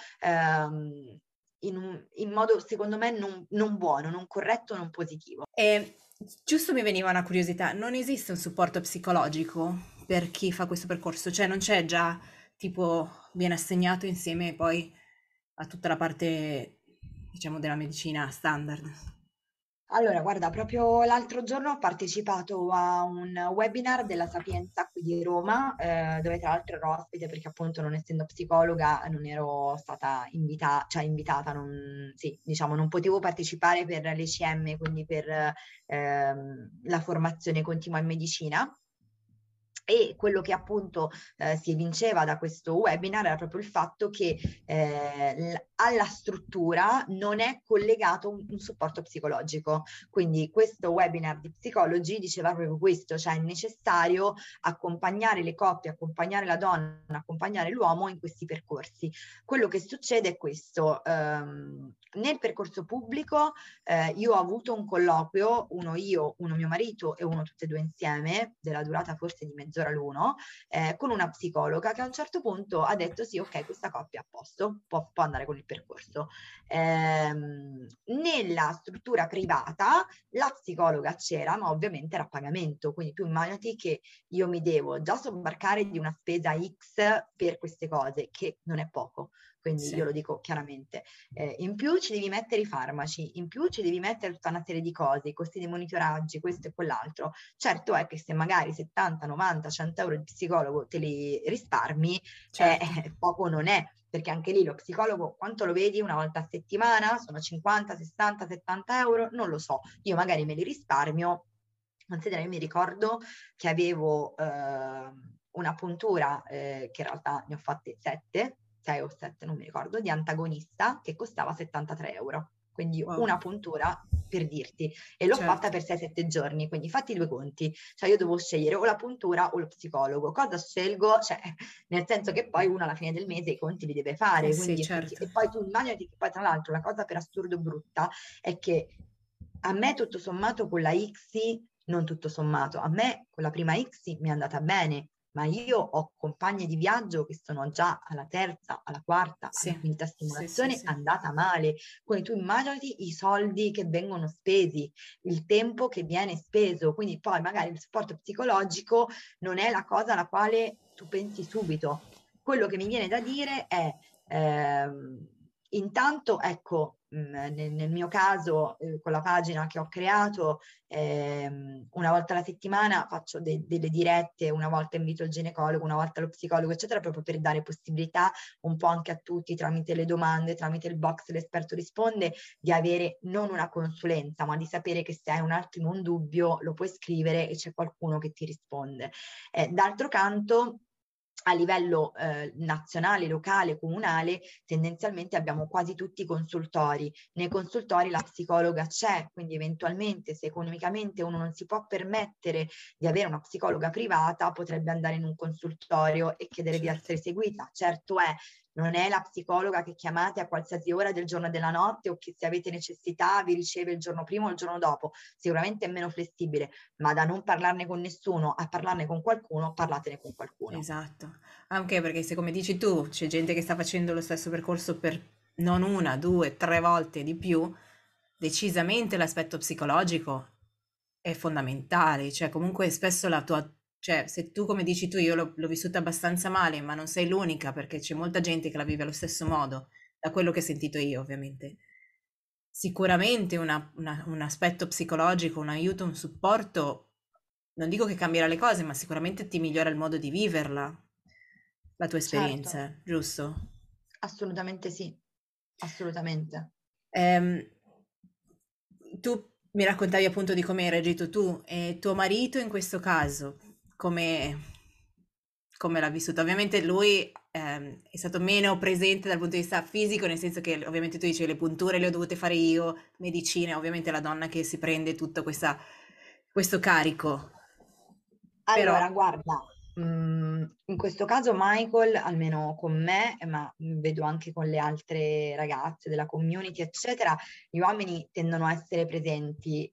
Speaker 3: in modo secondo me non buono, non corretto, non positivo.
Speaker 2: E giusto mi veniva una curiosità, non esiste un supporto psicologico per chi fa questo percorso? Cioè non c'è già, tipo, viene assegnato insieme poi a tutta la parte, diciamo, della medicina standard?
Speaker 3: Allora, guarda, proprio l'altro giorno ho partecipato a un webinar della Sapienza qui di Roma, dove tra l'altro ero ospite perché appunto non essendo psicologa non ero stata invitata, sì, diciamo, non potevo partecipare per l'ECM, quindi per la formazione continua in medicina. E quello che appunto si evinceva da questo webinar era proprio il fatto che alla struttura non è collegato un supporto psicologico. Quindi questo webinar di psicologi diceva proprio questo, cioè è necessario accompagnare le coppie, accompagnare la donna, accompagnare l'uomo in questi percorsi. Quello che succede è questo, nel percorso pubblico io ho avuto un colloquio, uno io, uno mio marito e uno tutte e due insieme, della durata forse di mezz'ora l'uno, con una psicologa che a un certo punto ha detto sì, ok, questa coppia è a posto, può andare con il percorso. Nella struttura privata la psicologa c'era, ma ovviamente era a pagamento, quindi tu immaginati che io mi devo già sobbarcare di una spesa X per queste cose, che non è poco, quindi
Speaker 2: Sì.
Speaker 3: io lo dico chiaramente. In più ci devi mettere i farmaci, in più ci devi mettere tutta una serie di cose, i costi dei monitoraggi, questo e quell'altro. Certo è che se magari 70, 90, 100 euro di psicologo te li risparmi,
Speaker 2: Certo.
Speaker 3: poco non è, perché anche lì lo psicologo quanto lo vedi una volta a settimana? Sono 50, 60, 70 euro? Non lo so, io magari me li risparmio. Considera, io mi ricordo che avevo una puntura, che in realtà ne ho fatte 6 o 7, non mi ricordo, di antagonista, che costava 73 euro. Quindi
Speaker 2: Wow,
Speaker 3: una puntura, per dirti, e l'ho fatta
Speaker 2: certo.
Speaker 3: per 6-7 giorni, quindi fatti due conti, cioè io devo scegliere o la puntura o lo psicologo. Cosa scelgo? Cioè, nel senso che poi uno alla fine del mese i conti li deve
Speaker 2: Eh
Speaker 3: fare,
Speaker 2: sì,
Speaker 3: quindi
Speaker 2: certo.
Speaker 3: e poi tu immaginati che poi tra l'altro la cosa per assurdo brutta è che a me tutto sommato con la ICSI, non tutto sommato, a me con la prima ICSI mi è andata bene, ma io ho compagne di viaggio che sono già alla terza, alla quarta, alla
Speaker 2: Sì,
Speaker 3: quinta
Speaker 2: sì, sì,
Speaker 3: stimolazione
Speaker 2: sì.
Speaker 3: andata male. Quindi tu immaginati i soldi che vengono spesi, il tempo che viene speso, quindi poi magari il supporto psicologico non è la cosa alla quale tu pensi subito. Quello che mi viene da dire è, intanto, ecco, nel mio caso, con la pagina che ho creato, una volta alla settimana faccio delle dirette, una volta invito il ginecologo, una volta lo psicologo, eccetera, proprio per dare possibilità un po' anche a tutti, tramite le domande, tramite il box l'esperto risponde, di avere non una consulenza, ma di sapere che se hai un attimo un dubbio lo puoi scrivere e c'è qualcuno che ti risponde. D'altro canto, a livello nazionale, locale, comunale, tendenzialmente abbiamo quasi tutti i consultori. Nei consultori la psicologa c'è, quindi eventualmente se economicamente uno non si può permettere di avere una psicologa privata, potrebbe andare in un consultorio e chiedere di
Speaker 2: Certo.
Speaker 3: essere seguita. Certo è, non è la psicologa che chiamate a qualsiasi ora del giorno e della notte o che se avete necessità vi riceve il giorno prima o il giorno dopo. Sicuramente è meno flessibile, ma da non parlarne con nessuno a parlarne con qualcuno, parlatene con qualcuno.
Speaker 2: Esatto, anche perché se come dici tu c'è gente che sta facendo lo stesso percorso per non una, due, tre volte di più, decisamente l'aspetto psicologico è fondamentale, cioè comunque spesso la tua, cioè se tu come dici tu io l'ho vissuta abbastanza male, ma non sei l'unica perché c'è molta gente che la vive allo stesso modo, da quello che ho sentito io ovviamente. Sicuramente un aspetto psicologico, un aiuto, un supporto, non dico che cambierà le cose, ma sicuramente ti migliora il modo di viverla, la tua
Speaker 3: Certo,
Speaker 2: esperienza, giusto?
Speaker 3: assolutamente sì, assolutamente.
Speaker 2: Ehm, tu mi raccontavi appunto di come hai reagito tu e tuo marito in questo caso, come, come l'ha vissuto? Ovviamente lui è stato meno presente dal punto di vista fisico, nel senso che ovviamente tu dici le punture le ho dovute fare io, medicina, ovviamente è la donna che si prende tutto questo carico, però
Speaker 3: Allora, guarda, in questo caso Michael, almeno con me, ma vedo anche con le altre ragazze della community, eccetera, gli uomini tendono a essere presenti,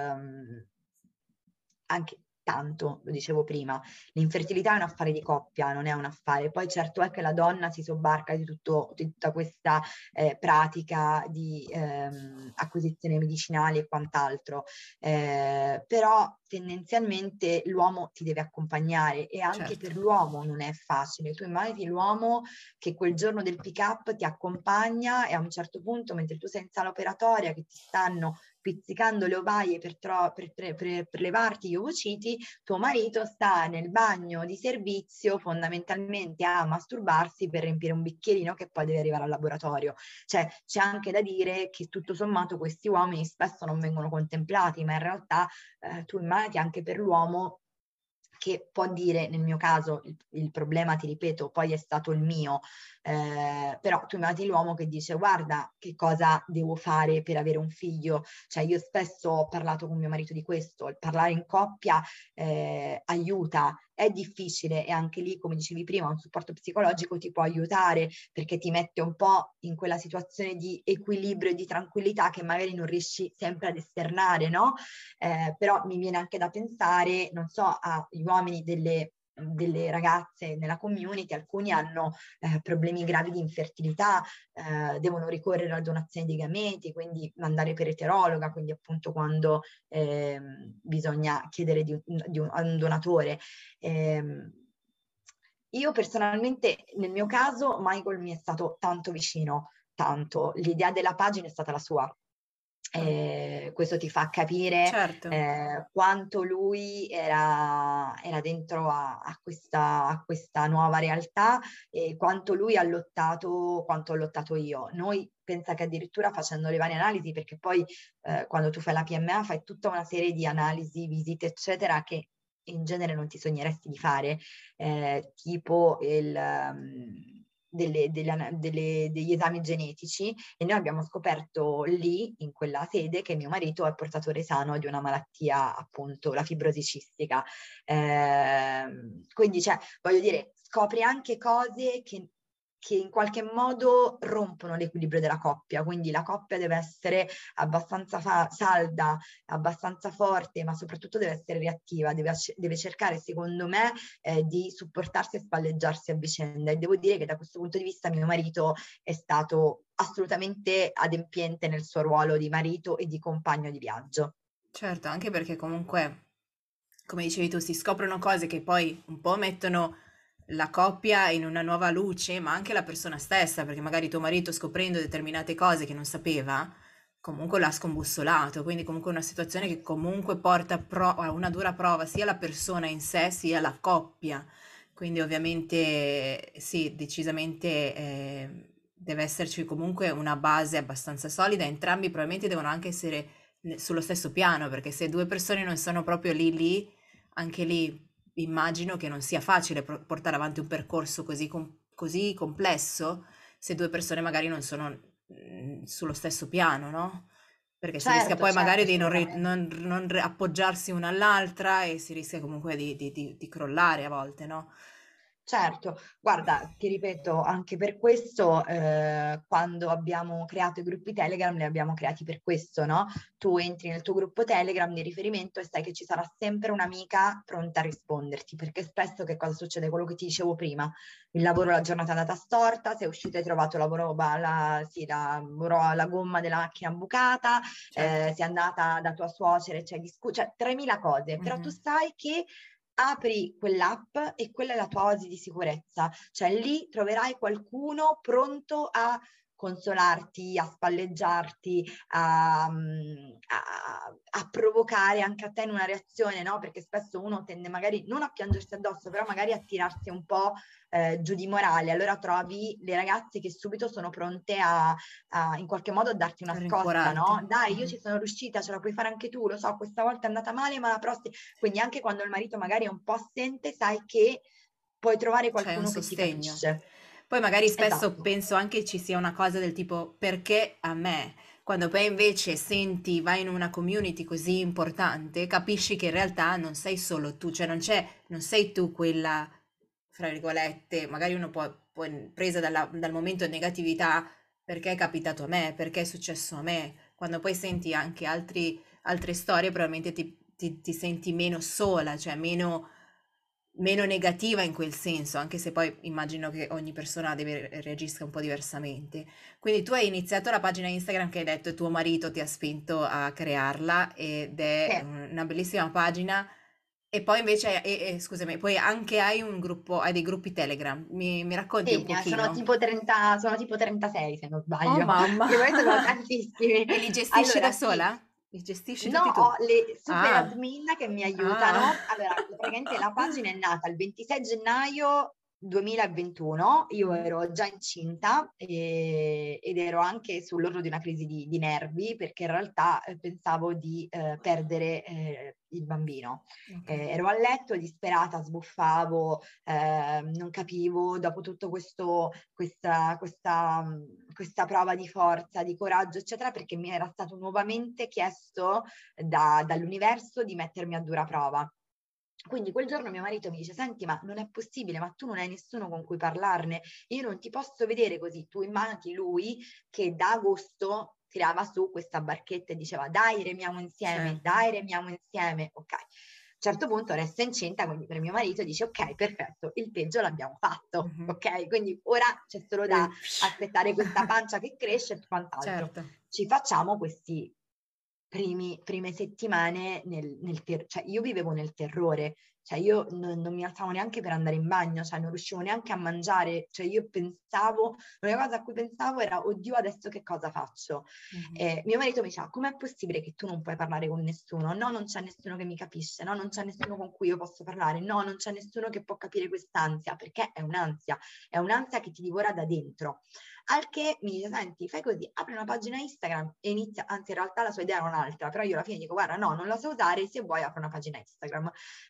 Speaker 3: anche tanto, lo dicevo prima, l'infertilità è un affare di coppia, non è un affare. Poi certo è che la donna si sobbarca di tutta questa pratica di acquisizione medicinali e quant'altro, però tendenzialmente l'uomo ti deve accompagnare e anche
Speaker 2: certo,
Speaker 3: per l'uomo non è facile. Tu immagini l'uomo che quel giorno del pick-up ti accompagna e a un certo punto, mentre tu sei in sala operatoria, che ti stanno pizzicando le ovaie per levarti gli ovociti, tuo marito sta nel bagno di servizio fondamentalmente a masturbarsi per riempire un bicchierino che poi deve arrivare al laboratorio. Cioè c'è anche da dire che tutto sommato questi uomini spesso non vengono contemplati, ma in realtà tu immagini anche per l'uomo che può dire, nel mio caso, il problema, ti ripeto, poi è stato il mio, però tu immagini l'uomo che dice guarda che cosa devo fare per avere un figlio, cioè io spesso ho parlato con mio marito di questo, il parlare in coppia aiuta, è difficile e anche lì, come dicevi prima, un supporto psicologico ti può aiutare perché ti mette un po' in quella situazione di equilibrio e di tranquillità che magari non riesci sempre ad esternare, no? Però mi viene anche da pensare, non so, agli uomini delle ragazze nella community, alcuni hanno problemi gravi di infertilità, devono ricorrere alla donazione dei gameti, quindi andare per eterologa, quindi appunto quando bisogna chiedere a un donatore. Io personalmente, nel mio caso, Michael mi è stato tanto vicino, tanto. L'idea della pagina è stata la sua. Questo ti fa capire
Speaker 2: certo,
Speaker 3: quanto lui era dentro a questa nuova realtà e quanto lui ha lottato, quanto ho lottato io. Noi pensa che addirittura facendo le varie analisi, perché poi quando tu fai la PMA fai tutta una serie di analisi, visite, eccetera, che in genere non ti sogneresti di fare, tipo degli esami genetici, e noi abbiamo scoperto lì, in quella sede, che mio marito è portatore sano di una malattia, appunto, la fibrosi cistica. Quindi, cioè, voglio dire, scopri anche cose che in qualche modo rompono l'equilibrio della coppia, quindi la coppia deve essere abbastanza salda, abbastanza forte, ma soprattutto deve essere reattiva, deve cercare, secondo me, di supportarsi e spalleggiarsi a vicenda. E devo dire che da questo punto di vista mio marito è stato assolutamente adempiente nel suo ruolo di marito e di compagno di viaggio.
Speaker 2: Certo, anche perché comunque, come dicevi tu, si scoprono cose che poi un po' mettono la coppia in una nuova luce, ma anche la persona stessa, perché magari tuo marito scoprendo determinate cose che non sapeva, comunque l'ha scombussolato, quindi comunque è una situazione che comunque porta a una dura prova sia la persona in sé sia la coppia. Quindi ovviamente sì, decisamente deve esserci comunque una base abbastanza solida, entrambi probabilmente devono anche essere sullo stesso piano, perché se due persone non sono proprio lì, anche lì immagino che non sia facile portare avanti un percorso così complesso se due persone magari non sono sullo stesso piano, no? Perché si rischia
Speaker 3: Certo,
Speaker 2: poi
Speaker 3: certo,
Speaker 2: magari di
Speaker 3: assolutamente.
Speaker 2: appoggiarsi una all'altra e si rischia comunque di crollare a volte, no?
Speaker 3: Certo, guarda, ti ripeto, anche per questo, quando abbiamo creato i gruppi Telegram, li abbiamo creati per questo, no? Tu entri nel tuo gruppo Telegram di riferimento e sai che ci sarà sempre un'amica pronta a risponderti, perché spesso che cosa succede? Quello che ti dicevo prima, il lavoro, la giornata è andata storta, sei uscita e hai trovato la gomma della macchina bucata,
Speaker 2: Certo.
Speaker 3: sei andata da tua suocera e cioè 3.000 cose, però tu
Speaker 2: Mhm.
Speaker 3: sai che apri quell'app e quella è la tua oasi di sicurezza, cioè lì troverai qualcuno pronto a consolarti, a spalleggiarti, a provocare anche a te in una reazione, no? Perché spesso uno tende magari non a piangersi addosso, però magari a tirarsi un po' giù di morale. Allora trovi le ragazze che subito sono pronte in qualche modo a darti una
Speaker 2: A
Speaker 3: scossa,
Speaker 2: rincuorarti.
Speaker 3: no? Dai, io
Speaker 2: Mhm.
Speaker 3: ci sono riuscita, ce la puoi fare anche tu, lo so, questa volta è andata male, ma la prossima. Quindi anche quando il marito magari è un po' assente, sai che puoi trovare
Speaker 2: C'hai un
Speaker 3: qualcuno che ti
Speaker 2: sostegno.
Speaker 3: capisce.
Speaker 2: Poi magari spesso
Speaker 3: Esatto.
Speaker 2: penso anche ci sia una cosa del tipo perché a me? Quando poi invece senti, vai in una community così importante, capisci che in realtà non sei solo tu, cioè non sei tu quella, fra virgolette, magari uno può presa dal momento di negatività perché è capitato a me, perché è successo a me. Quando poi senti anche altre storie, probabilmente ti senti meno sola, cioè meno negativa in quel senso, anche se poi immagino che ogni persona reagisca un po' diversamente. Quindi tu hai iniziato la pagina Instagram che hai detto tuo marito ti ha spinto a crearla ed è
Speaker 3: Sì.
Speaker 2: una bellissima pagina. E poi invece, scusami, poi anche hai un gruppo, hai dei gruppi Telegram. Mi racconti un
Speaker 3: Sì, sono
Speaker 2: pochino?
Speaker 3: tipo 30, sono tipo 36 se non
Speaker 2: Oh
Speaker 3: sbaglio,
Speaker 2: mamma!
Speaker 3: che poi sono tantissimi.
Speaker 2: E li gestisci da
Speaker 3: Allora, sì,
Speaker 2: sola? Li gestisci
Speaker 3: no,
Speaker 2: tutti tu?
Speaker 3: ho le super
Speaker 2: Ah,
Speaker 3: admin che mi
Speaker 2: ah.
Speaker 3: aiutano. Allora, praticamente la pagina è nata il 26 gennaio 2021, io
Speaker 2: Mhm.
Speaker 3: ero già incinta ed ero anche sull'orlo di una crisi di nervi perché in realtà pensavo di perdere il bambino.
Speaker 2: Ok.
Speaker 3: Ero a letto disperata, sbuffavo, non capivo, dopo tutto questa prova di forza, di coraggio, eccetera, perché mi era stato nuovamente chiesto dall'universo di mettermi a dura prova. Quindi quel giorno mio marito mi dice: Senti, ma non è possibile, ma tu non hai nessuno con cui parlarne, io non ti posso vedere così. Tu immaginati lui che da agosto tirava su questa barchetta e diceva:
Speaker 2: Certo.
Speaker 3: dai, remiamo insieme. Ok. A un certo punto resta incinta, quindi per mio marito dice: Ok, perfetto, il peggio l'abbiamo fatto.
Speaker 2: Mhm.
Speaker 3: Ok, quindi ora c'è solo da aspettare questa pancia che cresce e quant'altro.
Speaker 2: Certo.
Speaker 3: Ci facciamo questi prime settimane cioè io vivevo nel terrore, cioè io non mi alzavo neanche per andare in bagno, cioè non riuscivo neanche a mangiare, cioè io pensavo, l'unica cosa a cui pensavo era oddio adesso che cosa faccio?
Speaker 2: Mhm.
Speaker 3: Mio marito mi diceva com'è possibile che tu non puoi parlare con nessuno? No, non c'è nessuno che mi capisce, no, non c'è nessuno con cui io posso parlare, no, non c'è nessuno che può capire quest'ansia, perché è un'ansia che ti divora da dentro. Al che mi dice, senti, fai così, apri una pagina Instagram e inizia, anzi in realtà la sua idea era un'altra, però io alla fine dico, guarda, no, non la so usare, se vuoi apri una pagina Instagram. Da lì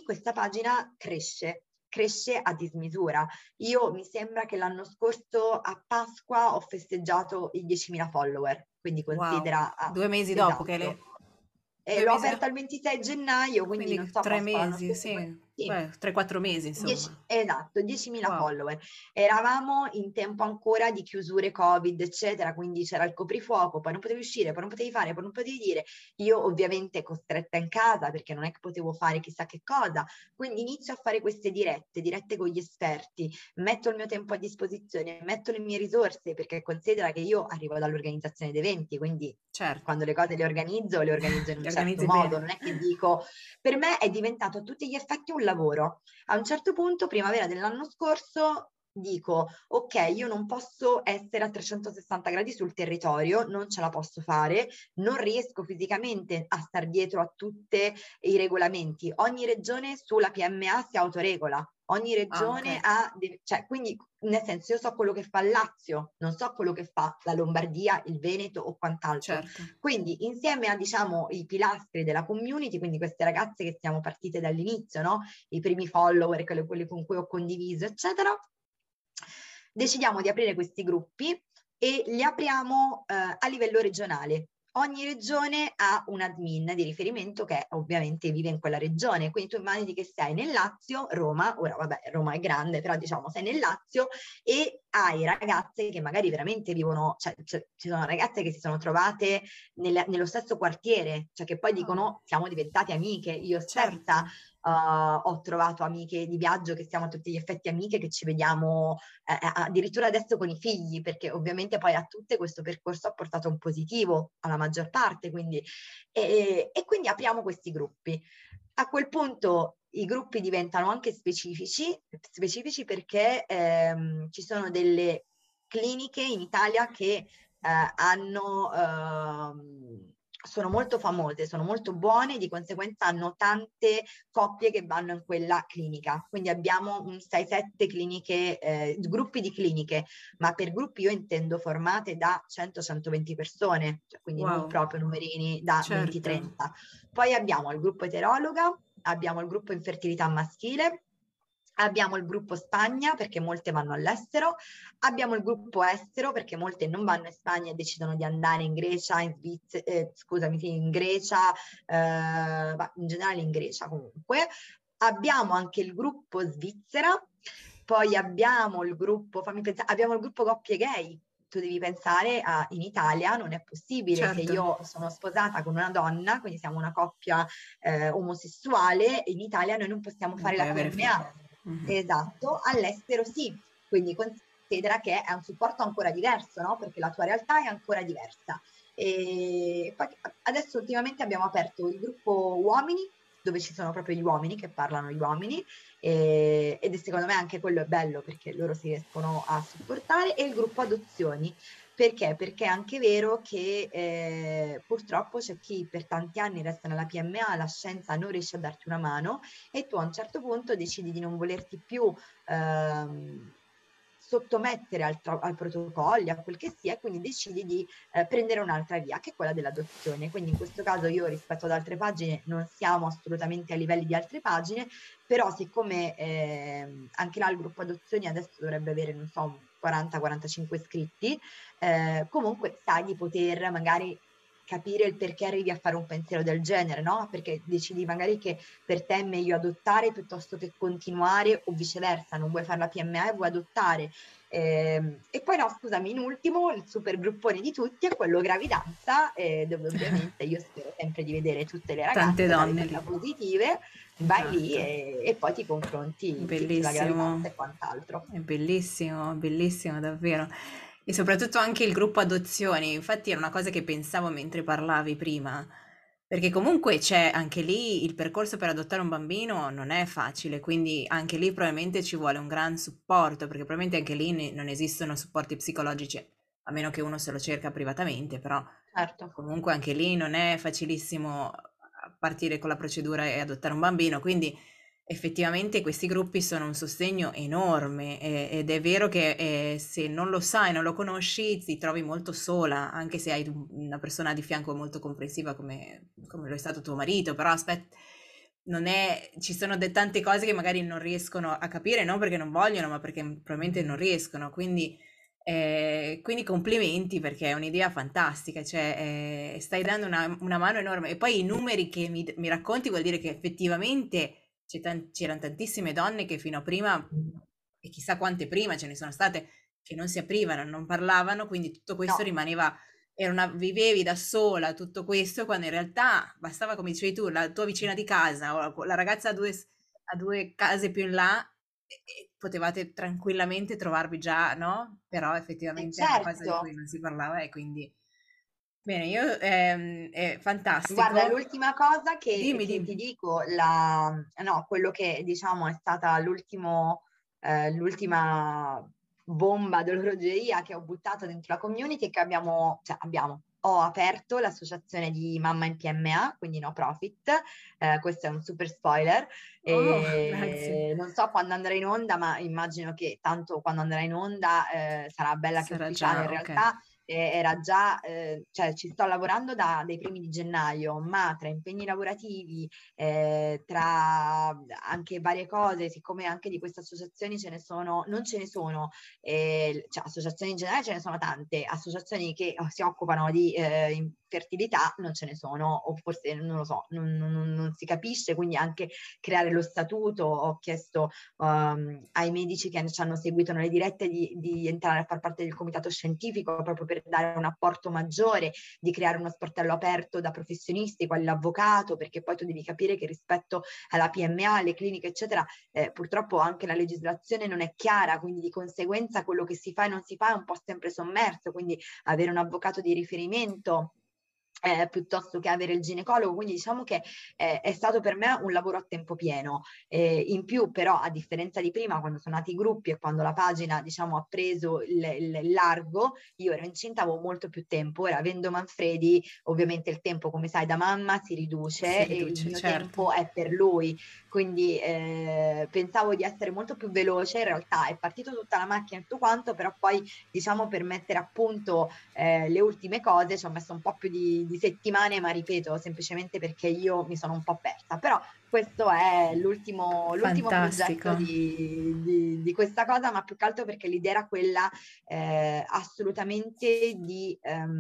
Speaker 3: anni questa pagina cresce a dismisura. Io mi sembra che l'anno scorso a Pasqua ho festeggiato i 10.000 follower, quindi
Speaker 2: Wow,
Speaker 3: considera,
Speaker 2: 2 mesi dopo che
Speaker 3: esatto.
Speaker 2: le... Due
Speaker 3: L'ho
Speaker 2: mesi
Speaker 3: aperta
Speaker 2: dopo?
Speaker 3: il 26 gennaio, quindi non
Speaker 2: Quindi
Speaker 3: so,
Speaker 2: tre
Speaker 3: Pasqua l'anno
Speaker 2: mesi,
Speaker 3: scorso,
Speaker 2: sì,
Speaker 3: sì.
Speaker 2: beh, 3-4 mesi insomma.
Speaker 3: Esatto, 10.000
Speaker 2: Wow,
Speaker 3: follower. Eravamo in tempo ancora di chiusure Covid, eccetera, quindi c'era il coprifuoco, poi non potevi uscire, poi non potevi fare, poi non potevi dire. Io ovviamente costretta in casa perché non è che potevo fare chissà che cosa, quindi inizio a fare queste dirette con gli esperti, metto il mio tempo a disposizione, metto le mie risorse, perché considera che io arrivo dall'organizzazione di eventi, quindi
Speaker 2: certo,
Speaker 3: quando le cose le organizzo in un
Speaker 2: li
Speaker 3: certo
Speaker 2: organizzi
Speaker 3: modo,
Speaker 2: bene.
Speaker 3: non è che dico, per me è diventato a tutti gli effetti un lavoro. A un certo punto, primavera dell'anno scorso, dico, ok, io non posso essere a 360 gradi sul territorio, non ce la posso fare, non riesco fisicamente a star dietro a tutti i regolamenti. Ogni regione sulla PMA si autoregola. Ogni
Speaker 2: Ah, ok,
Speaker 3: regione ha, cioè, quindi nel senso io so quello che fa il Lazio, non so quello che fa la Lombardia, il Veneto o quant'altro.
Speaker 2: certo.
Speaker 3: Quindi insieme a, diciamo, i pilastri della community, quindi queste ragazze che siamo partite dall'inizio, no? I primi follower, quelli con cui ho condiviso, eccetera, decidiamo di aprire questi gruppi e li apriamo a livello regionale. Ogni regione ha un admin di riferimento che ovviamente vive in quella regione, quindi tu immagini che sei nel Lazio, Roma, ora vabbè Roma è grande, però diciamo sei nel Lazio e hai ragazze che magari veramente vivono, cioè ci sono ragazze che si sono trovate nello stesso quartiere, cioè che poi
Speaker 2: Oh,
Speaker 3: dicono siamo diventate amiche, io
Speaker 2: certo,
Speaker 3: stessa ho trovato amiche di viaggio che siamo a tutti gli effetti amiche, che ci vediamo addirittura adesso con i figli, perché ovviamente poi a tutte questo percorso ha portato un positivo, alla maggior parte, quindi, e quindi apriamo questi gruppi. A quel punto i gruppi diventano anche specifici perché ci sono delle cliniche in Italia che sono molto famose, sono molto buone, di conseguenza hanno tante coppie che vanno in quella clinica. Quindi abbiamo un 6-7 cliniche, gruppi di cliniche, ma per gruppi io intendo formate da 100-120 persone, cioè quindi non
Speaker 2: wow,
Speaker 3: proprio numerini da
Speaker 2: certo.
Speaker 3: 20-30. Poi abbiamo il gruppo eterologa, abbiamo il gruppo infertilità maschile, abbiamo il gruppo Spagna perché molte vanno all'estero, abbiamo il gruppo estero perché molte non vanno in Spagna e decidono di andare in Grecia, in Svizzera, scusami, sì, in Grecia, in generale in Grecia comunque. Abbiamo anche il gruppo Svizzera, poi abbiamo il gruppo, fammi pensare, abbiamo il gruppo coppie gay. Tu devi pensare in Italia non è possibile se
Speaker 2: Certo,
Speaker 3: io sono sposata con una donna, quindi siamo una coppia omosessuale, in Italia noi non possiamo
Speaker 2: non
Speaker 3: fare
Speaker 2: puoi
Speaker 3: la
Speaker 2: avere figli.
Speaker 3: PMA. Esatto, all'estero sì, quindi considera che è un supporto ancora diverso, no? Perché la tua realtà è ancora diversa. E poi adesso ultimamente abbiamo aperto il gruppo uomini, dove ci sono proprio gli uomini che parlano gli uomini, ed è secondo me anche quello è bello perché loro si riescono a supportare, e il gruppo adozioni. Perché? Perché è anche vero che purtroppo c'è chi per tanti anni resta nella PMA, la scienza non riesce a darti una mano e tu a un certo punto decidi di non volerti più sottomettere al protocolli, a quel che sia, e quindi decidi di prendere un'altra via, che è quella dell'adozione. Quindi in questo caso io rispetto ad altre pagine non siamo assolutamente a livelli di altre pagine, però siccome anche là il gruppo adozioni adesso dovrebbe avere, non so, 40-45 iscritti, comunque sai di poter magari capire il perché arrivi a fare un pensiero del genere, no? Perché decidi magari che per te è meglio adottare piuttosto che continuare o viceversa, non vuoi fare la PMA e vuoi adottare. E poi no, scusami, in ultimo, il super gruppone di tutti è quello gravidanza, dove ovviamente io spero sempre di vedere tutte le
Speaker 2: Tante
Speaker 3: ragazze dalle
Speaker 2: donne
Speaker 3: data
Speaker 2: lì.
Speaker 3: positive, vai lì
Speaker 2: Esatto.
Speaker 3: e poi ti confronti sulla
Speaker 2: Bellissimo,
Speaker 3: gravidanza e quant'altro.
Speaker 2: è bellissimo, bellissimo davvero. E soprattutto anche il gruppo adozioni, infatti era una cosa che pensavo mentre parlavi prima, perché comunque c'è anche lì il percorso per adottare un bambino non è facile, quindi anche lì probabilmente ci vuole un gran supporto, perché probabilmente anche lì non esistono supporti psicologici, a meno che uno se lo cerca privatamente, però
Speaker 3: Certo.
Speaker 2: comunque anche lì non è facilissimo partire con la procedura e adottare un bambino, quindi effettivamente questi gruppi sono un sostegno enorme ed è vero che se non lo sai, non lo conosci, ti trovi molto sola, anche se hai una persona di fianco molto comprensiva come lo è stato tuo marito, però aspetta, ci sono tante cose che magari non riescono a capire, non perché non vogliono, ma perché probabilmente non riescono. Quindi complimenti perché è un'idea fantastica, cioè stai dando una mano enorme. E poi i numeri che mi racconti vuol dire che effettivamente c'erano tantissime donne che fino a prima, e chissà quante prima ce ne sono state, che non si aprivano, non parlavano, quindi tutto questo
Speaker 3: No,
Speaker 2: rimaneva, vivevi da sola tutto questo, quando in realtà bastava, come dicevi tu, la tua vicina di casa o la ragazza a due case più in là e potevate tranquillamente trovarvi già, no? Però effettivamente è una cosa di
Speaker 3: certo.
Speaker 2: cui non si parlava e quindi... Bene, è
Speaker 3: Guarda,
Speaker 2: fantastico.
Speaker 3: l'ultima cosa
Speaker 2: Dimmi,
Speaker 3: che ti
Speaker 2: dimmi.
Speaker 3: dico, no, quello che diciamo è stata l'ultima bomba d'orologeria che ho buttato dentro la community è che ho aperto l'associazione di Mamma in PMA, quindi no profit, questo è un super spoiler,
Speaker 2: Oh, grazie.
Speaker 3: e non so quando andrà in onda, ma immagino che tanto quando andrà in onda sarà bella che
Speaker 2: Sarà
Speaker 3: ufficiale in
Speaker 2: già, ok.
Speaker 3: realtà era già, cioè ci sto lavorando dai primi di gennaio, ma tra impegni lavorativi, tra anche varie cose, siccome anche di queste associazioni non ce ne sono, cioè associazioni in generale ce ne sono tante, associazioni che si occupano di infertilità non ce ne sono, o forse non lo so, non si capisce, quindi anche creare lo statuto, ho chiesto ai medici che ci hanno seguito nelle dirette di entrare a far parte del comitato scientifico proprio per dare un apporto maggiore, di creare uno sportello aperto da professionisti, quali l'avvocato, perché poi tu devi capire che rispetto alla PMA, alle cliniche, eccetera, purtroppo anche la legislazione non è chiara, quindi di conseguenza quello che si fa e non si fa è un po' sempre sommerso, quindi avere un avvocato di riferimento piuttosto che avere il ginecologo, quindi diciamo che è stato per me un lavoro a tempo pieno. In più però, a differenza di prima, quando sono nati i gruppi e quando la pagina diciamo ha preso il largo, io ero incinta, avevo molto più tempo, ora avendo Manfredi ovviamente il tempo, come sai, da mamma si
Speaker 2: Si
Speaker 3: riduce e il
Speaker 2: riduce,
Speaker 3: mio
Speaker 2: certo.
Speaker 3: tempo è per lui, quindi pensavo di essere molto più veloce, in realtà è partito tutta la macchina e tutto quanto, però poi diciamo per mettere a punto le ultime cose ci ho messo un po' più di settimane, ma ripeto, semplicemente perché io mi sono un po' persa. Però questo è l'ultimo progetto
Speaker 2: Fantastico.
Speaker 3: di questa cosa, ma più che altro perché l'idea era quella assolutamente di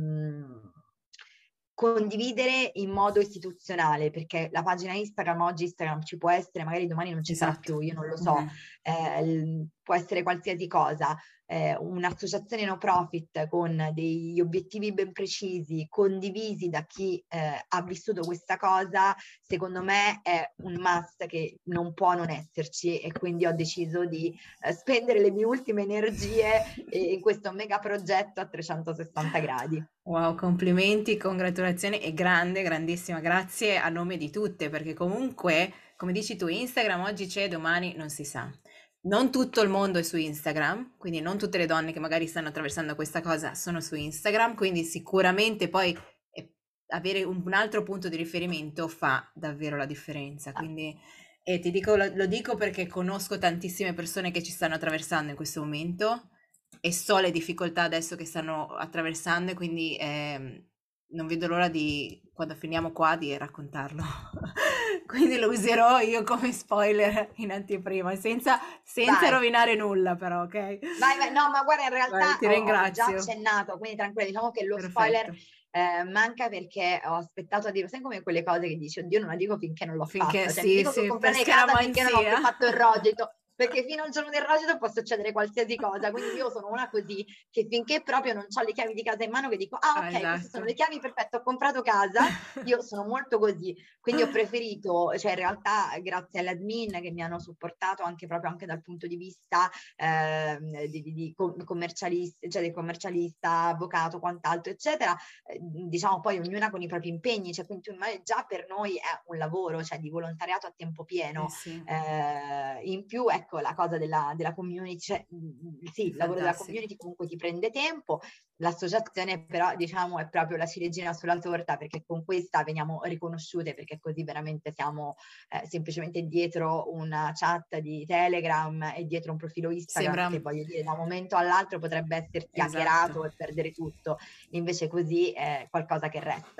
Speaker 3: condividere in modo istituzionale, perché la pagina Instagram, oggi Instagram ci può essere, magari domani non ci sarà
Speaker 2: Esatto.
Speaker 3: più, io non lo so,
Speaker 2: Mhm.
Speaker 3: può essere qualsiasi cosa, un'associazione no profit con degli obiettivi ben precisi, condivisi da chi ha vissuto questa cosa, secondo me è un must che non può non esserci e quindi ho deciso di spendere le mie ultime energie in questo mega progetto a 360 gradi.
Speaker 2: Wow, complimenti, congratulazioni e grandissima grazie a nome di tutte, perché comunque, come dici tu, Instagram oggi c'è, domani non si sa. Non tutto il mondo è su Instagram, quindi non tutte le donne che magari stanno attraversando questa cosa sono su Instagram, quindi sicuramente poi avere un altro punto di riferimento fa davvero la differenza. Quindi, e ti dico, lo dico perché conosco tantissime persone che ci stanno attraversando in questo momento e so le difficoltà adesso che stanno attraversando e quindi non vedo l'ora di, quando finiamo qua, di raccontarlo. Quindi lo userò io come spoiler in anteprima, senza
Speaker 3: Vai.
Speaker 2: rovinare nulla però, ok?
Speaker 3: Vai, vai, no, ma guarda, in
Speaker 2: Vai,
Speaker 3: realtà
Speaker 2: ti
Speaker 3: ho già
Speaker 2: ringrazio.
Speaker 3: accennato, quindi tranquilla, diciamo che lo spoiler
Speaker 2: Perfetto.
Speaker 3: manca perché ho aspettato a dire, sai come quelle cose che dici, oddio, non la dico finché non l'ho
Speaker 2: Finché
Speaker 3: fatta, cioè mi
Speaker 2: sì,
Speaker 3: dico che
Speaker 2: sì, per
Speaker 3: comprare casa finché non ho più
Speaker 2: scaramanzia.
Speaker 3: fatto il rogito, perché fino al giorno del rogito può succedere qualsiasi cosa, quindi io sono una così, che finché proprio non ho le chiavi di casa in mano, che dico, ah
Speaker 2: Ah,
Speaker 3: ok, queste sono
Speaker 2: esatto.
Speaker 3: le chiavi, perfetto, ho comprato casa, io sono molto così, quindi ho preferito, cioè in realtà grazie alle admin che mi hanno supportato anche proprio anche dal punto di vista commercialista, cioè del commercialista, avvocato, quant'altro, eccetera, diciamo poi ognuna con i propri impegni, cioè quindi già per noi è un lavoro, cioè di volontariato a tempo
Speaker 2: Eh
Speaker 3: pieno,
Speaker 2: sì,
Speaker 3: in più ecco la cosa della community, cioè, sì,
Speaker 2: è
Speaker 3: il lavoro della
Speaker 2: fantastico.
Speaker 3: community comunque ti prende tempo, l'associazione però diciamo è proprio la ciliegina sulla torta perché con questa veniamo riconosciute perché così veramente siamo semplicemente dietro una chat di Telegram e dietro un profilo Instagram
Speaker 2: Sembra,
Speaker 3: che voglio dire da un momento all'altro potrebbe esserti
Speaker 2: esatto.
Speaker 3: hackerato e perdere tutto, invece così è qualcosa che resta.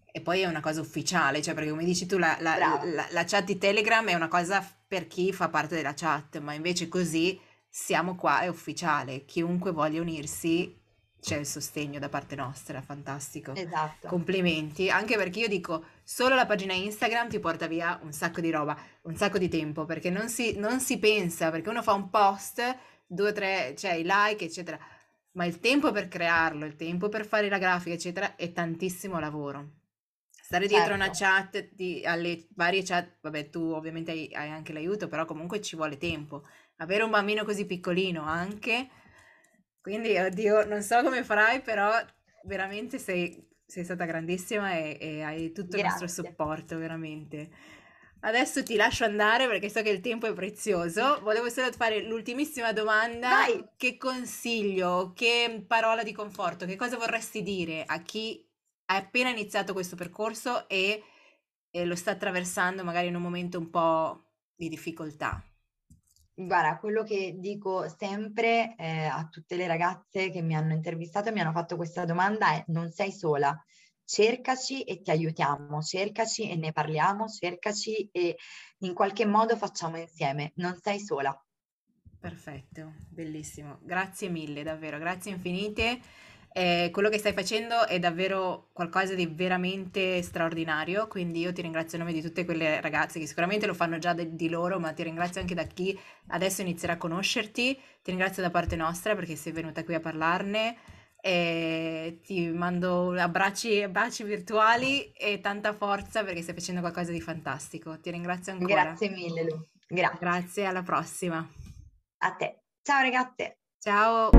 Speaker 2: E poi è una cosa ufficiale, cioè perché come dici tu
Speaker 3: Brava.
Speaker 2: la chat di Telegram è una cosa per chi fa parte della chat, ma invece così siamo qua, è ufficiale, chiunque voglia unirsi c'è il sostegno da parte nostra, fantastico.
Speaker 3: Esatto.
Speaker 2: Complimenti, anche perché io dico, solo la pagina Instagram ti porta via un sacco di roba, un sacco di tempo, perché non si pensa, perché uno fa un post, due o tre, cioè i like, eccetera, ma il tempo per crearlo, il tempo per fare la grafica, eccetera, è tantissimo lavoro. Stare dietro a una
Speaker 3: Certo.
Speaker 2: chat, alle varie chat, vabbè, tu ovviamente hai anche l'aiuto, però comunque ci vuole tempo. Avere un bambino così piccolino anche, quindi, oddio, non so come farai, però veramente sei stata grandissima e hai tutto il nostro
Speaker 3: Grazie.
Speaker 2: supporto, veramente. Adesso ti lascio andare perché so che il tempo è prezioso. Volevo solo fare l'ultimissima domanda.
Speaker 3: Vai!
Speaker 2: Che consiglio, che parola di conforto, che cosa vorresti dire a chi ha appena iniziato questo percorso e lo sta attraversando magari in un momento un po' di difficoltà?
Speaker 3: Guarda, quello che dico sempre a tutte le ragazze che mi hanno intervistato e mi hanno fatto questa domanda è: non sei sola, cercaci e ti aiutiamo, cercaci e ne parliamo, cercaci e in qualche modo facciamo insieme, non sei sola.
Speaker 2: Perfetto, bellissimo. Grazie mille, davvero, grazie infinite. Quello che stai facendo è davvero qualcosa di veramente straordinario, quindi io ti ringrazio a nome di tutte quelle ragazze che sicuramente lo fanno già di loro, ma ti ringrazio anche da chi adesso inizierà a conoscerti. Ti ringrazio da parte nostra perché sei venuta qui a parlarne. E ti mando baci virtuali e tanta forza perché stai facendo qualcosa di fantastico. Ti ringrazio ancora.
Speaker 3: Grazie mille, Lu. Grazie.
Speaker 2: Grazie, alla prossima.
Speaker 3: A te. Ciao ragazze.
Speaker 2: Ciao.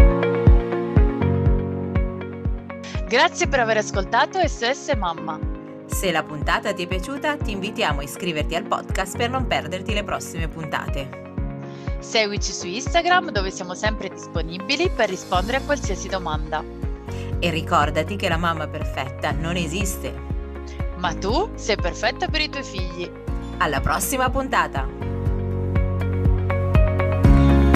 Speaker 1: Grazie per aver ascoltato SOS Mamma.
Speaker 2: Se la puntata ti è piaciuta, ti invitiamo a iscriverti al podcast per non perderti le prossime puntate.
Speaker 1: Seguici su Instagram dove siamo sempre disponibili per rispondere a qualsiasi domanda.
Speaker 2: E ricordati che la mamma perfetta non esiste.
Speaker 1: Ma tu sei perfetta per i tuoi figli.
Speaker 2: Alla prossima puntata!